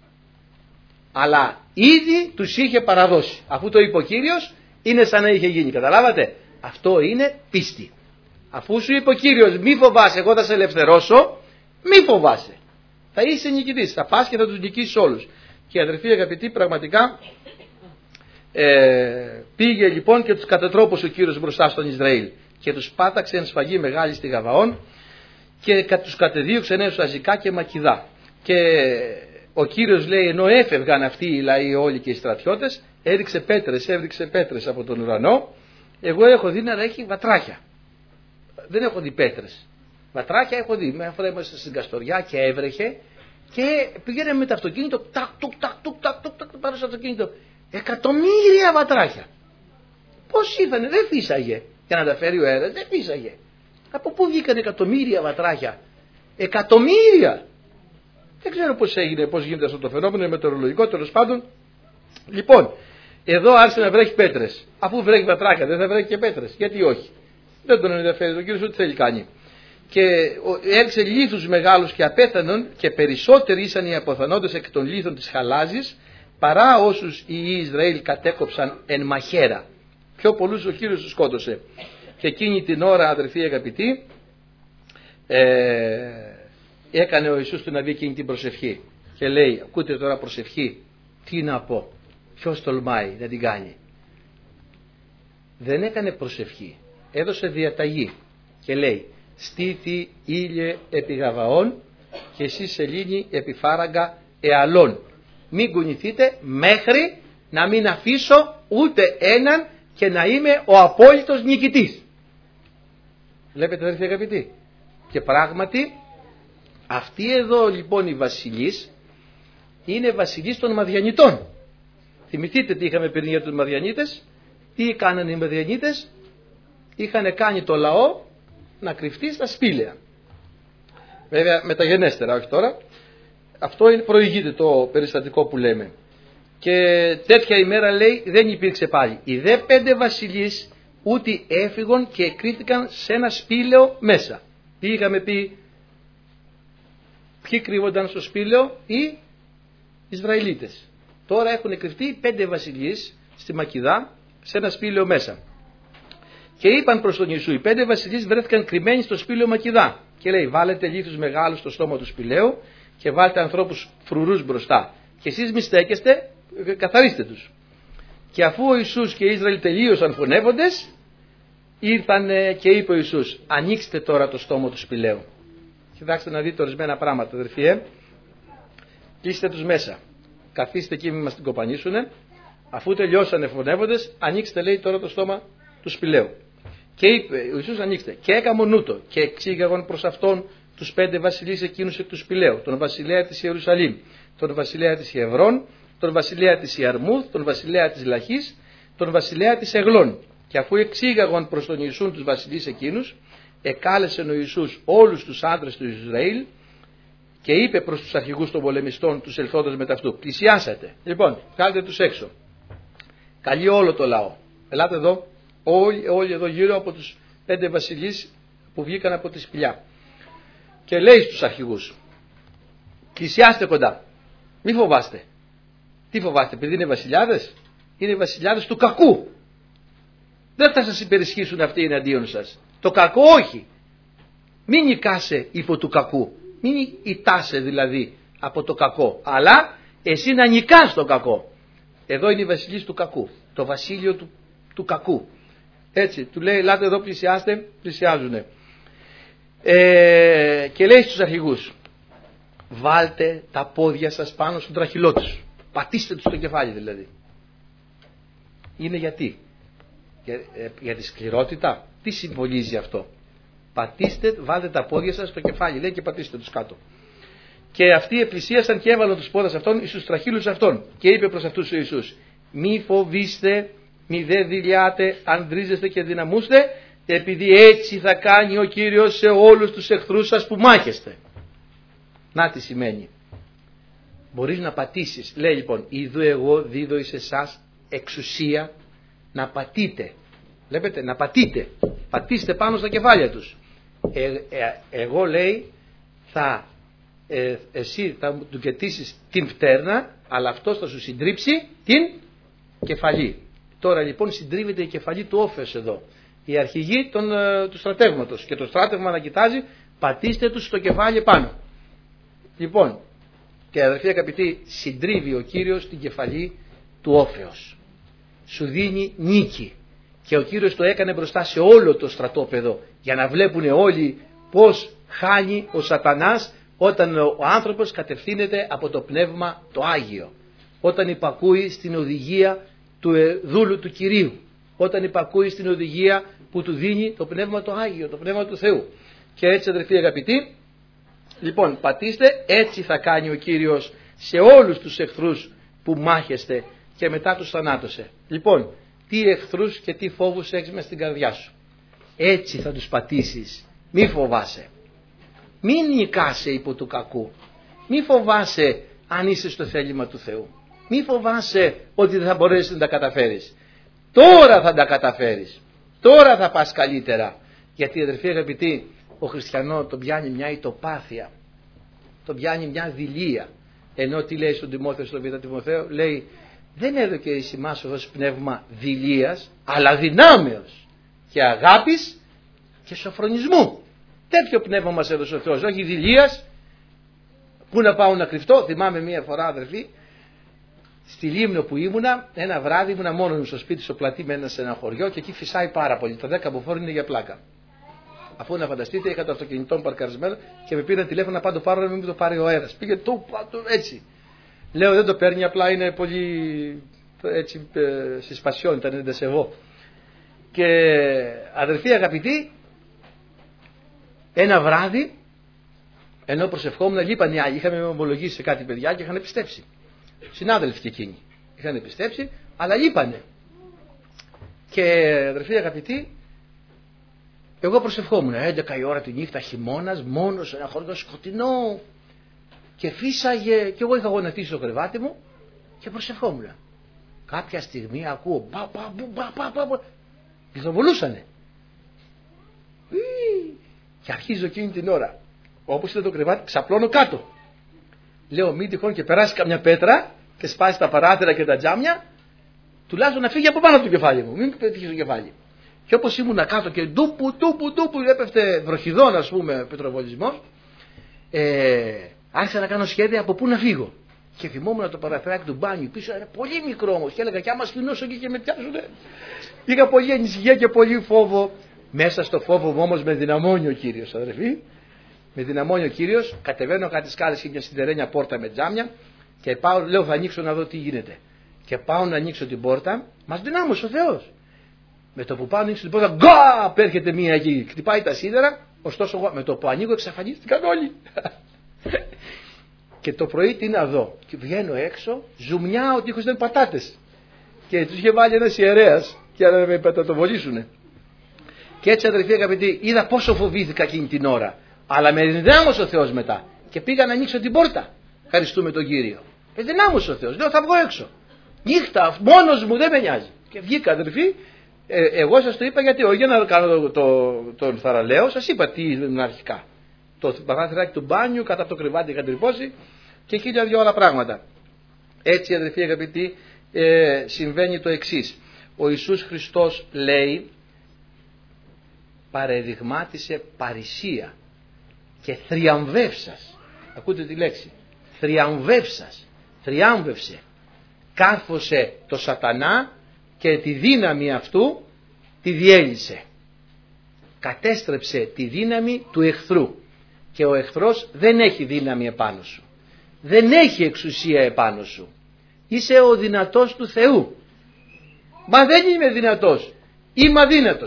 αλλά ήδη τους είχε παραδώσει. Αφού το είπε ο Κύριος, είναι σαν να είχε γίνει, καταλάβατε, αυτό είναι πίστη. Αφού σου είπε ο Κύριος, μη φοβάσαι, εγώ θα σε ελευθερώσω, μη φοβάσαι, θα είσαι νικητής, θα πας και θα τους νικήσεις όλους. Και αδερφοί αγαπητοί, πραγματικά ε, πήγε λοιπόν και τους κατετρόπωσε ο Κύριος μπροστά στον Ισραήλ και τους πάταξε εν σφαγή μεγάλη στη Γαβαών και τους κατεδίωξε νέους Αζικά και Μακηδά. Και ο Κύριος λέει, ενώ έφευγαν αυτοί οι λαοί όλοι και οι στρατιώτες, έριξε πέτρες, έριξε πέτρες από τον ουρανό. Εγώ έχω δει να έχει βατράχια, δεν έχω δει πέτρες, βατράχια έχω δει. Μια φορά είμαστε στην Καστοριά και έβρεχε και πήγαινε με το αυτοκίνητο, τάκ, τουκ, τάκ, τουκ, τάκ, τουκ, τάκ, πάνω στο αυτοκίνητο. Εκατομμύρια βατράχια. Πώς ήρθανε, δεν φύσαγε. Για να τα φέρει ο αέρας, δεν φύσαγε. Από πού βγήκαν εκατομμύρια βατράχια. Εκατομμύρια. Δεν ξέρω πώς έγινε, πώς γίνεται αυτό το φαινόμενο, είναι μετεωρολογικό, τέλος πάντων. Λοιπόν, εδώ άρχισε να βρέχει πέτρες. Αφού βρέχει βατράχια, δεν θα βρέχει και πέτρες. Γιατί όχι. Δεν τον ενδιαφέρει ο Κύριος, ό,τι θέλει κάνει. Και έριξε λίθους μεγάλους και απέθανον, και περισσότεροι ήσαν οι αποθανόντες εκ των λίθων της χαλάζης παρά όσους οι Ισραήλ κατέκοψαν εν μαχαίρα. Πιο πολλούς ο Κύριος τους σκότωσε. Και εκείνη την ώρα, αδερφοί αγαπητοί, ε, έκανε ο Ιησούς του να βγει εκείνη την προσευχή και λέει, ακούτε τώρα προσευχή, τι να πω, ποιος τολμάει να την κάνει. Δεν έκανε προσευχή, έδωσε διαταγή και λέει, στήθη ήλιε επί Γαβαών και εσείς σελήνη επί φάραγγα εαλών. Μην κουνηθείτε μέχρι να μην αφήσω ούτε έναν και να είμαι ο απόλυτος νικητής. Βλέπετε αδερφοί αγαπητοί. Και πράγματι αυτή εδώ λοιπόν η βασιλής είναι βασιλής των Μαδιανιτών. Θυμηθείτε τι είχαμε πριν για τους Μαδιανίτες. Τι κάνανε οι Μαδιανίτες? Είχαν κάνει το λαό να κρυφτεί στα σπήλαια. Βέβαια μεταγενέστερα, όχι τώρα. Αυτό είναι, προηγείται το περιστατικό που λέμε. Και τέτοια ημέρα λέει δεν υπήρξε πάλι. Οι δε πέντε βασιλείς ούτε έφυγαν και κρύφτηκαν σε ένα σπήλαιο μέσα. Τι είχαμε πει? Ποιοι κρύβονταν στο σπήλαιο? Οι Ισραηλίτες. Τώρα έχουν κρυφτεί πέντε βασιλείς στη Μακηδά σε ένα σπήλαιο μέσα. Και είπαν προς τον Ιησού, οι πέντε βασιλείς βρέθηκαν κρυμμένοι στο σπήλαιο Μακηδά. Και λέει, βάλετε λίθους μεγάλους στο στόμα του σπηλαίου και βάλτε ανθρώπους φρουρούς μπροστά. Και εσείς μη στέκεστε, καθαρίστε τους. Και αφού ο Ιησούς και οι Ισραήλ τελείωσαν φωνεύοντες, ήρθαν και είπε ο Ιησούς, ανοίξτε τώρα το στόμα του σπηλαίου. Κοιτάξτε να δείτε ορισμένα πράγματα, αδερφοί, ε. Κλείστε τους μέσα. Καθίστε εκεί, μην μας την κοπανίσουνε. Αφού τελειώσανε φωνεύοντες, ανοίξτε, λέει, τώρα το στόμα του σπηλαίου. Και είπε ο Ιησούς, ανοίξτε. Και έκαμον ούτω. Και εξήγαγον προς αυτόν τους πέντε βασιλείς εκείνους εκ του σπηλαίου. Τον βασιλέα της Ιερουσαλήμ, τον βασιλέα της Χεβρών, τον βασιλέα της Ιαρμούθ, τον βασιλέα της Λαχής, τον βασιλέα της Εγλών. Και αφού εξήγαγον προς τον Ιησούν τους βασιλείς εκείνους, εκάλεσε ο Ιησούς όλους τους άντρες του Ισραήλ και είπε προς τους αρχηγούς των πολεμιστών, τους ελθόντες μετά αυτού, πλησιάσατε. Λοιπόν, βγάλτε τους έξω. Καλεί όλο το λαό. Ελάτε εδώ, όλοι, όλοι εδώ γύρω από τους πέντε βασιλείς που βγήκαν από τη σπηλιά. Και λέει στους αρχηγούς, πλησιάστε κοντά, μη φοβάστε. Τι φοβάστε, επειδή είναι βασιλιάδες? Είναι βασιλιάδες του κακού. Δεν θα σας υπερισχύσουν αυτοί εναντίον σας. Το κακό όχι. Μην νικάσαι υπό του κακού. Μην ητάσαι δηλαδή από το κακό. Αλλά εσύ να νικάς το κακό. Εδώ είναι η βασιλής του κακού. Το βασίλειο του, του κακού. Έτσι, του λέει, ελάτε εδώ, πλησιάστε, πλησιάζουνε. Ε, και λέει στους αρχηγούς, βάλτε τα πόδια σας πάνω στον τραχυλό τους. Πατήστε τους στο κεφάλι δηλαδή. Είναι γιατί? Για, ε, για τη σκληρότητα? Τι συμβολίζει αυτό? Πατήστε, βάλτε τα πόδια σας στο κεφάλι, λέει, και πατήστε τους κάτω. Και αυτοί επλησίασαν και έβαλαν τους πόδας αυτών εις τους τραχύλους αυτών. Και είπε προς αυτούς ο Ιησούς: μη φοβήστε, μη δε δειλιάτε, αντρίζεστε και δυναμούστε, επειδή έτσι θα κάνει ο Κύριος σε όλους τους εχθρούς σας που μάχεστε. Να τι σημαίνει. Μπορείς να πατήσεις. Λέει λοιπόν: είδω εγώ δίδω εις εσάς εξουσία να πατείτε. Βλέπετε, να πατείτε. Πατήστε πάνω στα κεφάλια τους. Ε, ε, εγώ, λέει, θα ε, εσύ θα του κετήσεις την φτέρνα, αλλά αυτός θα σου συντρίψει την κεφαλή. Τώρα λοιπόν συντρίβεται η κεφαλή του όφεως εδώ. Η αρχηγή των, ε, του στρατεύματος, και το στράτευμα να κοιτάζει, πατήστε τους στο κεφάλι πάνω. Λοιπόν, και αδερφοί αγαπητοί, συντρίβει ο Κύριος την κεφαλή του όφεως. Σου δίνει νίκη. Και ο Κύριος το έκανε μπροστά σε όλο το στρατόπεδο, για να βλέπουν όλοι πώς χάνει ο σατανάς όταν ο άνθρωπος κατευθύνεται από το Πνεύμα το Άγιο. Όταν υπακούει στην οδηγία του δούλου του Κυρίου. Όταν υπακούει στην οδηγία που του δίνει το Πνεύμα το Άγιο, το Πνεύμα του Θεού. Και έτσι, αδερφοί αγαπητοί, λοιπόν, πατήστε, έτσι θα κάνει ο Κύριος σε όλους τους εχθρούς που μάχεστε, και μετά τους θανάτωσε. Λοιπόν, τι εχθρούς και τι φόβους έχεις μες στην καρδιά σου. Έτσι θα τους πατήσεις. Μη φοβάσαι. Μην νικάσαι υπό του κακού. Μη φοβάσαι αν είσαι στο θέλημα του Θεού. Μη φοβάσαι ότι δεν θα μπορέσεις να τα καταφέρεις. Τώρα θα τα καταφέρεις. Τώρα θα πας καλύτερα. Γιατί, αδερφοί αγαπητοί, ο χριστιανό τον πιάνει μια ητοπάθεια. Τον πιάνει μια δειλία. Ενώ τι λέει στον Τιμόθεο, στον Β' Τιμοθέο, λέει: δεν έδωκε εις ημάς ο Θεός πνεύμα δειλίας, αλλά δυνάμεως και αγάπης και σοφρονισμού. Τέτοιο πνεύμα μας έδωσε ο Θεός, όχι δειλίας. Πού να πάω να κρυφτώ? Θυμάμαι μία φορά, αδερφοί, στη Λίμνο που ήμουνα, ένα βράδυ ήμουνα μόνος μου στο σπίτι, στο πλατή, με ένα σε ένα χωριό, και εκεί φυσάει πάρα πολύ. Τα δέκα μποφόρ είναι για πλάκα. Αφού να φανταστείτε, είχα το αυτοκινητό μου παρκαρισμένο και με πήραν τηλέφωνο να πάω το πάρω, να μην το πάρει ο αέρας. Πήγε το, το έτσι. Λέω: δεν το παίρνει, απλά είναι πολύ έτσι ε, συσπασιόν, ήταν εντεσεβό. Και αδερφοί αγαπητοί, ένα βράδυ, ενώ προσευχόμουν, λείπαν οι άλλοι. Είχαμε ομολογήσει σε κάτι παιδιά και είχαν πιστέψει. Συνάδελφοι και εκείνοι είχαν πιστέψει, αλλά λείπανε. Και αδερφοί αγαπητοί, εγώ προσευχόμουν έντεκα η ώρα τη νύχτα, χειμώνας, μόνος σε ένα χωριό σκοτεινό. Και φύσαγε, και εγώ είχα γονατίσει στο κρεβάτι μου και προσευχόμουν. Κάποια στιγμή ακούω πα πα πα πα πα πα, πηδοβολούσανε. Και αρχίζω εκείνη την ώρα, όπως ήταν το κρεβάτι, ξαπλώνω κάτω. Λέω: μην τυχόν και περάσει καμιά πέτρα και σπάσει τα παράθυρα και τα τζάμια, τουλάχιστον να φύγει από πάνω από το κεφάλι μου, μην πετύχει στο κεφάλι. Και όπως ήμουνα κάτω και ντούπου ντούπου ντούπου, έπεφτε βροχιδόν, ας πούμε, πετροβολισμός, ε, άρχισα να κάνω σχέδια από πού να φύγω. Και θυμόμουν το παραθυράκι του μπάνιου πίσω, era πολύ μικρό όμως, και έλεγα: κι άμα σκηνώσω εκεί και με πιάσουνε. Είχα πολύ ανησυχία και πολύ φόβο. Μέσα στο φόβο μου όμως με δυναμώνει ο Κύριος, αδερφοί. Με δυναμώνει ο Κύριος, κατεβαίνω κάτι σκάλες και μια σιδερένια πόρτα με τζάμια, και πάω, λέω: θα ανοίξω να δω τι γίνεται. Και πάω να ανοίξω την πόρτα, μας δυνάμωσε ο Θεός. Με το που πάω να ανοίξω την πόρτα, γκά! Πέρχεται μία εκεί, χτυπάει τα σίδερα, ωστόσο εγώ με το που ανοίγω εξαφανίστηκαν όλοι. Και το πρωί τι να δω? Και βγαίνω έξω, ζουμιά ο τείχος ήταν πατάτες. Και τους είχε βάλει ένας ιερέας και να με πατατοβολήσουνε. Και έτσι, αδερφοί αγαπητοί, είδα πόσο φοβήθηκα εκείνη την ώρα. Αλλά με δυνάμωσε ο Θεός μετά. Και πήγα να ανοίξω την πόρτα. Ευχαριστούμε τον Κύριο. Με δυνάμωσε ο Θεός. Λέω: θα βγω έξω. Νύχτα, μόνος μου, δεν με νοιάζει. Και βγήκα, αδερφοί. Ε, εγώ σας το είπα γιατί, όχι για να κάνω το, το, τον θαραλέο, σας είπα τι είναι αρχικά. Το παράθυράκι του μπάνιου, κατά από το κρεβάτι είχα τρυπώσει και χίλια δυο άλλα πράγματα. Έτσι, αδερφοί αγαπητοί, ε, συμβαίνει το εξής. Ο Ιησούς Χριστός λέει, παρεδειγμάτισε παρησία και θριαμβεύσας. Ακούτε τη λέξη. Θριαμβεύσας. Θριάμβευσε. Κάρφωσε το σατανά και τη δύναμη αυτού τη διέλυσε. Κατέστρεψε τη δύναμη του εχθρού. Και ο εχθρός δεν έχει δύναμη επάνω σου. Δεν έχει εξουσία επάνω σου. Είσαι ο δυνατός του Θεού. Μα δεν είμαι δυνατός. Είμαι αδύνατος.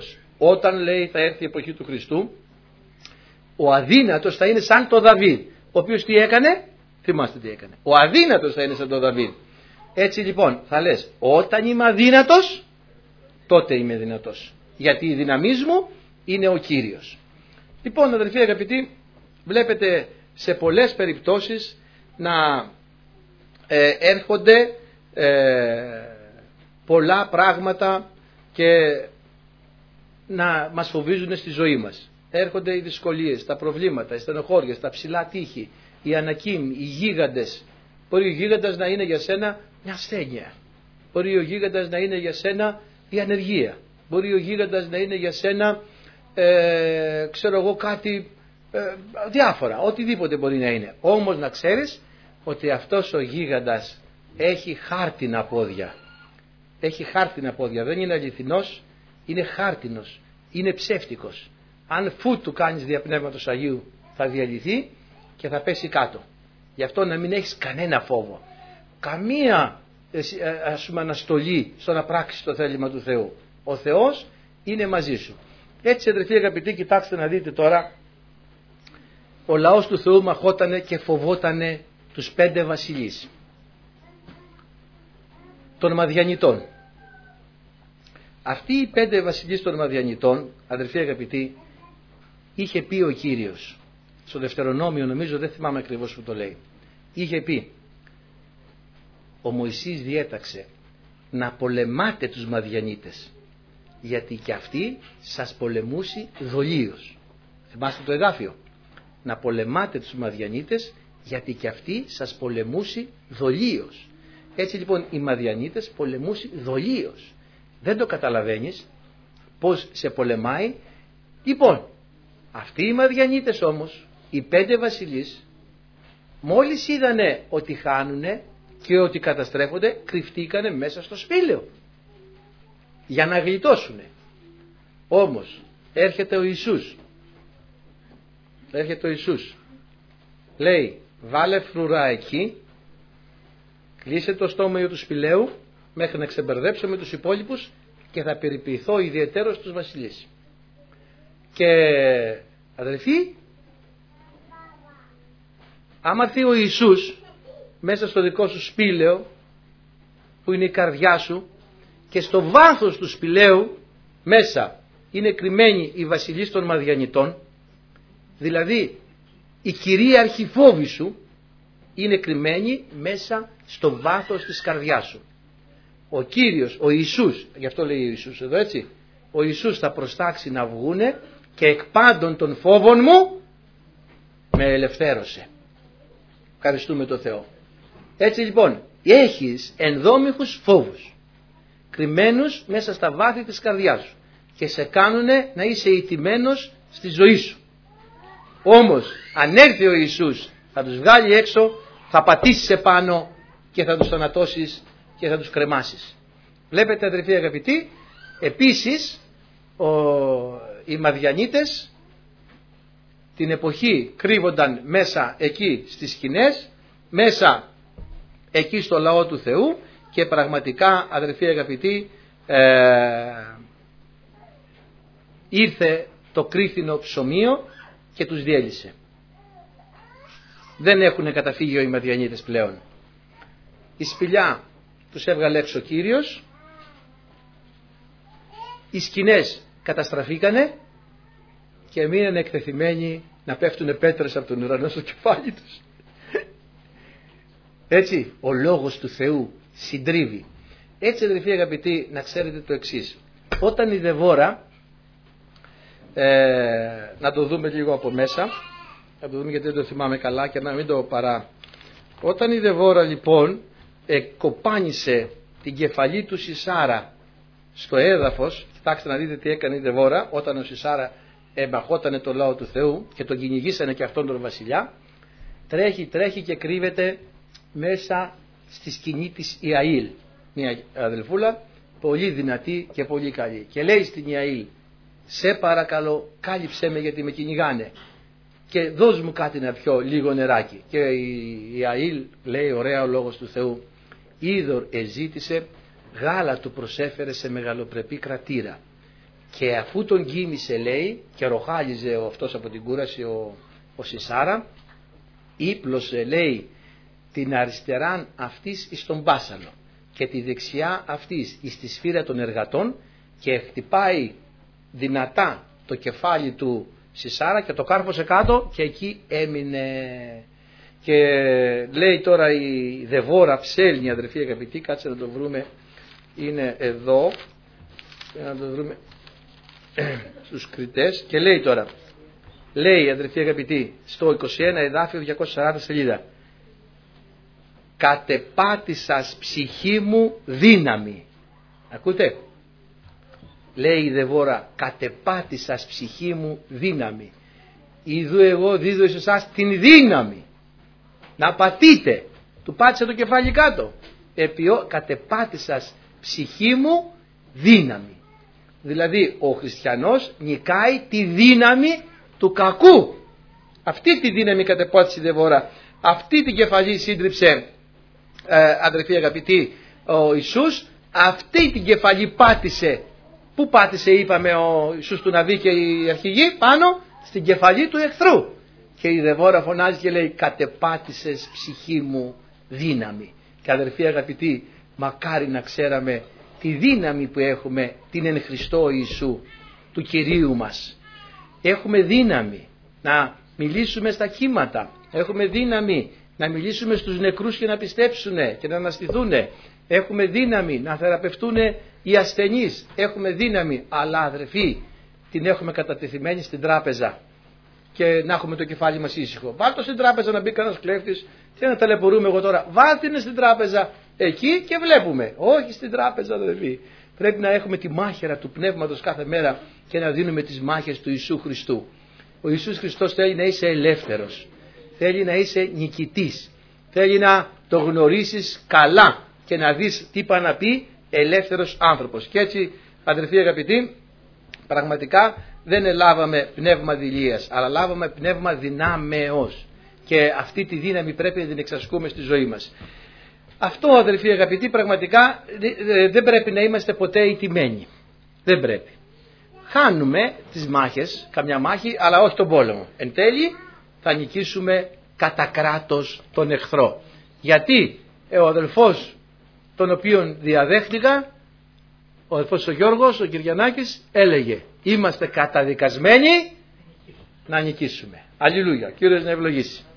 Όταν λέει θα έρθει η εποχή του Χριστού, ο αδύνατος θα είναι σαν το Δαβίδ, ο οποίος τι έκανε, θυμάστε τι έκανε, ο αδύνατος θα είναι σαν το Δαβίδ. Έτσι λοιπόν θα λες, όταν είμαι αδύνατος, τότε είμαι δυνατός, γιατί η δύναμή μου είναι ο Κύριος. Λοιπόν, αδελφοί αγαπητοί, βλέπετε σε πολλές περιπτώσεις να ε, έρχονται ε, πολλά πράγματα και να μας φοβίζουν στη ζωή μας. Έρχονται οι δυσκολίες, τα προβλήματα, οι στενοχώριες, τα ψηλά τείχη, οι ανακοίμ, οι γίγαντες. Μπορεί ο γίγαντας να είναι για σένα μια ασθένεια. Μπορεί ο γίγαντας να είναι για σένα η ανεργία. Μπορεί ο γίγαντας να είναι για σένα, ε, ξέρω εγώ, κάτι ε, διάφορα, οτιδήποτε μπορεί να είναι. Όμως να ξέρεις ότι αυτός ο γίγαντας έχει χάρτινα πόδια. Έχει χάρτινα πόδια, δεν είναι αληθινός, είναι χάρτινος, είναι ψεύτικος. Αν φου του κάνεις δια Πνεύματος Αγίου θα διαλυθεί και θα πέσει κάτω. Γι' αυτό να μην έχεις κανένα φόβο, καμία ας πούμε αναστολή στο να πράξεις το θέλημα του Θεού. Ο Θεός είναι μαζί σου. Έτσι αδελφοί αγαπητοί, κοιτάξτε να δείτε τώρα, ο λαός του Θεού μαχότανε και φοβότανε τους πέντε βασιλείς των Μαδιανιτών. Αυτοί οι πέντε βασιλείς των Μαδιανιτών, αδελφοί αγαπητοί, είχε πει ο Κύριος στο Δευτερονόμιο, νομίζω, δεν θυμάμαι ακριβώς που το λέει, είχε πει, ο Μωυσής διέταξε να πολεμάτε τους Μαδιανίτες, γιατί και αυτοί σας πολεμούσι δολίως. Θυμάστε το εδάφιο, να πολεμάτε τους Μαδιανίτες, γιατί και αυτοί σας πολεμούσι δολίως. Έτσι λοιπόν οι Μαδιανίτες πολεμούσι δολίως. Δεν το καταλαβαίνεις πως σε πολεμάει. Λοιπόν, αυτοί οι Μαδιανίτες όμως, οι πέντε βασιλείς, μόλις είδανε ότι χάνουνε και ότι καταστρέφονται, κρυφτήκανε μέσα στο σπήλαιο για να γλιτώσουνε. Όμως έρχεται ο Ιησούς, έρχεται ο Ιησούς, λέει βάλε φρουρά εκεί, κλείσε το στόμα του σπηλαίου μέχρι να ξεμπερδέψω με τους υπόλοιπους και θα περιποιηθώ ιδιαιτέρως στους βασιλείς. Και αδελφοί, άμα έρθει ο Ιησούς μέσα στο δικό σου σπήλαιο που είναι η καρδιά σου και στο βάθος του σπηλαίου μέσα είναι κρυμμένοι οι βασιλείς των Μαδιανιτών, δηλαδή η κυρίαρχη φόβη σου είναι κρυμμένη μέσα στο βάθος της καρδιάς σου. Ο Κύριος, ο Ιησούς, γι' αυτό λέει ο Ιησούς εδώ, έτσι, ο Ιησούς θα προστάξει να βγούνε και εκ πάντων των φόβων μου με ελευθέρωσε. Ευχαριστούμε τον Θεό. Έτσι λοιπόν έχεις ενδόμηχους φόβους κρυμμένους μέσα στα βάθη της καρδιάς σου και σε κάνουνε να είσαι ηττημένος στη ζωή σου. Όμως αν έρθει ο Ιησούς θα τους βγάλει έξω, θα πατήσεις επάνω και θα τους θανατώσεις και θα τους κρεμάσεις. Βλέπετε αδελφοί αγαπητοί, επίσης ο, οι Μαδιανίτες την εποχή κρύβονταν μέσα εκεί στις σκηνές, μέσα εκεί στο λαό του Θεού και πραγματικά αδελφοί αγαπητοί ε, ήρθε το κρίθινο ψωμίο και τους διέλυσε. Δεν έχουν καταφύγιο οι Μαδιανίτες πλέον. Η σπηλιά τους έβγαλε έξω ο Κύριος, οι σκηνές καταστραφήκανε και μείνανε εκτεθειμένοι να πέφτουν πέτρες από τον ουρανό στο κεφάλι τους. Έτσι ο λόγος του Θεού συντρίβει. Έτσι αδελφοί αγαπητοί, να ξέρετε το εξής, όταν η Δεβόρα ε, να το δούμε λίγο από μέσα, να το δούμε γιατί δεν το θυμάμαι καλά και να μην το παρά. Όταν η Δεβόρα λοιπόν εκοπάνισε την κεφαλή του Σισάρα στο έδαφος, κοιτάξτε να δείτε τι έκανε η Δεβόρα όταν ο Σισάρα εμπαχότανε το λαό του Θεού και τον κυνηγήσανε και αυτόν τον βασιλιά, τρέχει τρέχει και κρύβεται μέσα στη σκηνή της Ιαήλ, μια αδελφούλα πολύ δυνατή και πολύ καλή, και λέει στην Ιαήλ, σε παρακαλώ κάλυψέ με γιατί με κυνηγάνε και δώσ' μου κάτι να πιω, λίγο νεράκι. Και η Ιαήλ λέει, ωραία ο λόγος του Θεού, είδωρ εζήτησε, γάλα του προσέφερε σε μεγαλοπρεπή κρατήρα Και αφού τον κοίμησε, λέει, και ροχάλιζε ο αυτός από την κούραση ο, ο Σισάρα, ύπλωσε, λέει, την αριστεράν αυτής εις τον μπάσαλο και τη δεξιά αυτής εις τη σφύρα των εργατών και χτυπάει δυνατά το κεφάλι του Σισάρα και το κάρφωσε κάτω και εκεί έμεινε. Και λέει τώρα η Δεβόρα ψέλνει, αδερφοί αγαπητοί, κάτσε να το βρούμε, είναι εδώ, να το βρούμε στους Κριτές, και λέει τώρα, λέει αδερφοί αγαπητοί, στο είκοσι ένα εδάφιο διακόσια σαράντα σελίδα, κατεπάτησας ψυχή μου δύναμη. Ακούτε, λέει η Δεβόρα, κατεπάτησας ψυχή μου δύναμη. Ιδού εγώ δίδω εις εσάς την δύναμη να πατείτε. Του πάτησε το κεφάλι κάτω. Επιό, κατεπάτησας ψυχή μου δύναμη. Δηλαδή ο χριστιανός νικάει τη δύναμη του κακού. Αυτή τη δύναμη κατεπάτησε η Δεβόρα. Αυτή την κεφαλή σύντριψε, ε, αδερφοί αγαπητοί, ο Ιησούς. Αυτή την κεφαλή πάτησε. Πού πάτησε, είπαμε, ο Ιησούς του Ναβί και οι αρχηγοί? Πάνω στην κεφαλή του εχθρού. Και η Δεβόρα φωνάζει και λέει, κατεπάτησες ψυχή μου δύναμη. Και αδερφοί αγαπητοί, μακάρι να ξέραμε τη δύναμη που έχουμε, την εν Χριστώ Ιησού, του Κυρίου μας. Έχουμε δύναμη να μιλήσουμε στα κύματα. Έχουμε δύναμη να μιλήσουμε στους νεκρούς και να πιστέψουν και να αναστηθούν. Έχουμε δύναμη να θεραπευτούν οι ασθενείς. Έχουμε δύναμη, αλλά αδερφοί, την έχουμε κατατεθειμένη στην τράπεζα και να έχουμε το κεφάλι μας ήσυχο. Βάλτε στην τράπεζα να μπει κανένας κλέφτης, τι να ταλαιπωρούμε εγώ τώρα? Βάλτε την στην τράπεζα εκεί και βλέπουμε. Όχι στην τράπεζα, αδερφοί. Πρέπει να έχουμε τη μάχαιρα του Πνεύματος κάθε μέρα και να δίνουμε τις μάχες του Ιησού Χριστού. Ο Ιησούς Χριστός θέλει να είσαι ελεύθερος. Θέλει να είσαι νικητής. Θέλει να το γνωρίσεις καλά και να δεις τι πάει να πει ελεύθερος άνθρωπος. Και έτσι, αδερφοί αγαπητοί, πραγματικά δεν ελάβαμε πνεύμα δειλίας, αλλά λάβαμε πνεύμα δυνάμεως. Και αυτή τη δύναμη πρέπει να την εξασκούμε στη ζωή μας. Αυτό, αδερφοί αγαπητοί, πραγματικά δεν πρέπει να είμαστε ποτέ ηττημένοι. Δεν πρέπει. Χάνουμε τις μάχες, καμιά μάχη, αλλά όχι τον πόλεμο. Εν τέλει θα νικήσουμε κατά κράτος τον εχθρό. Γιατί ο αδελφός τον οποίον διαδέχτηκα, ο αδελφός ο Γιώργος, ο Κυριανάκης, έλεγε, είμαστε καταδικασμένοι να νικήσουμε. Αλληλούια. Κύριος να ευλογήσει.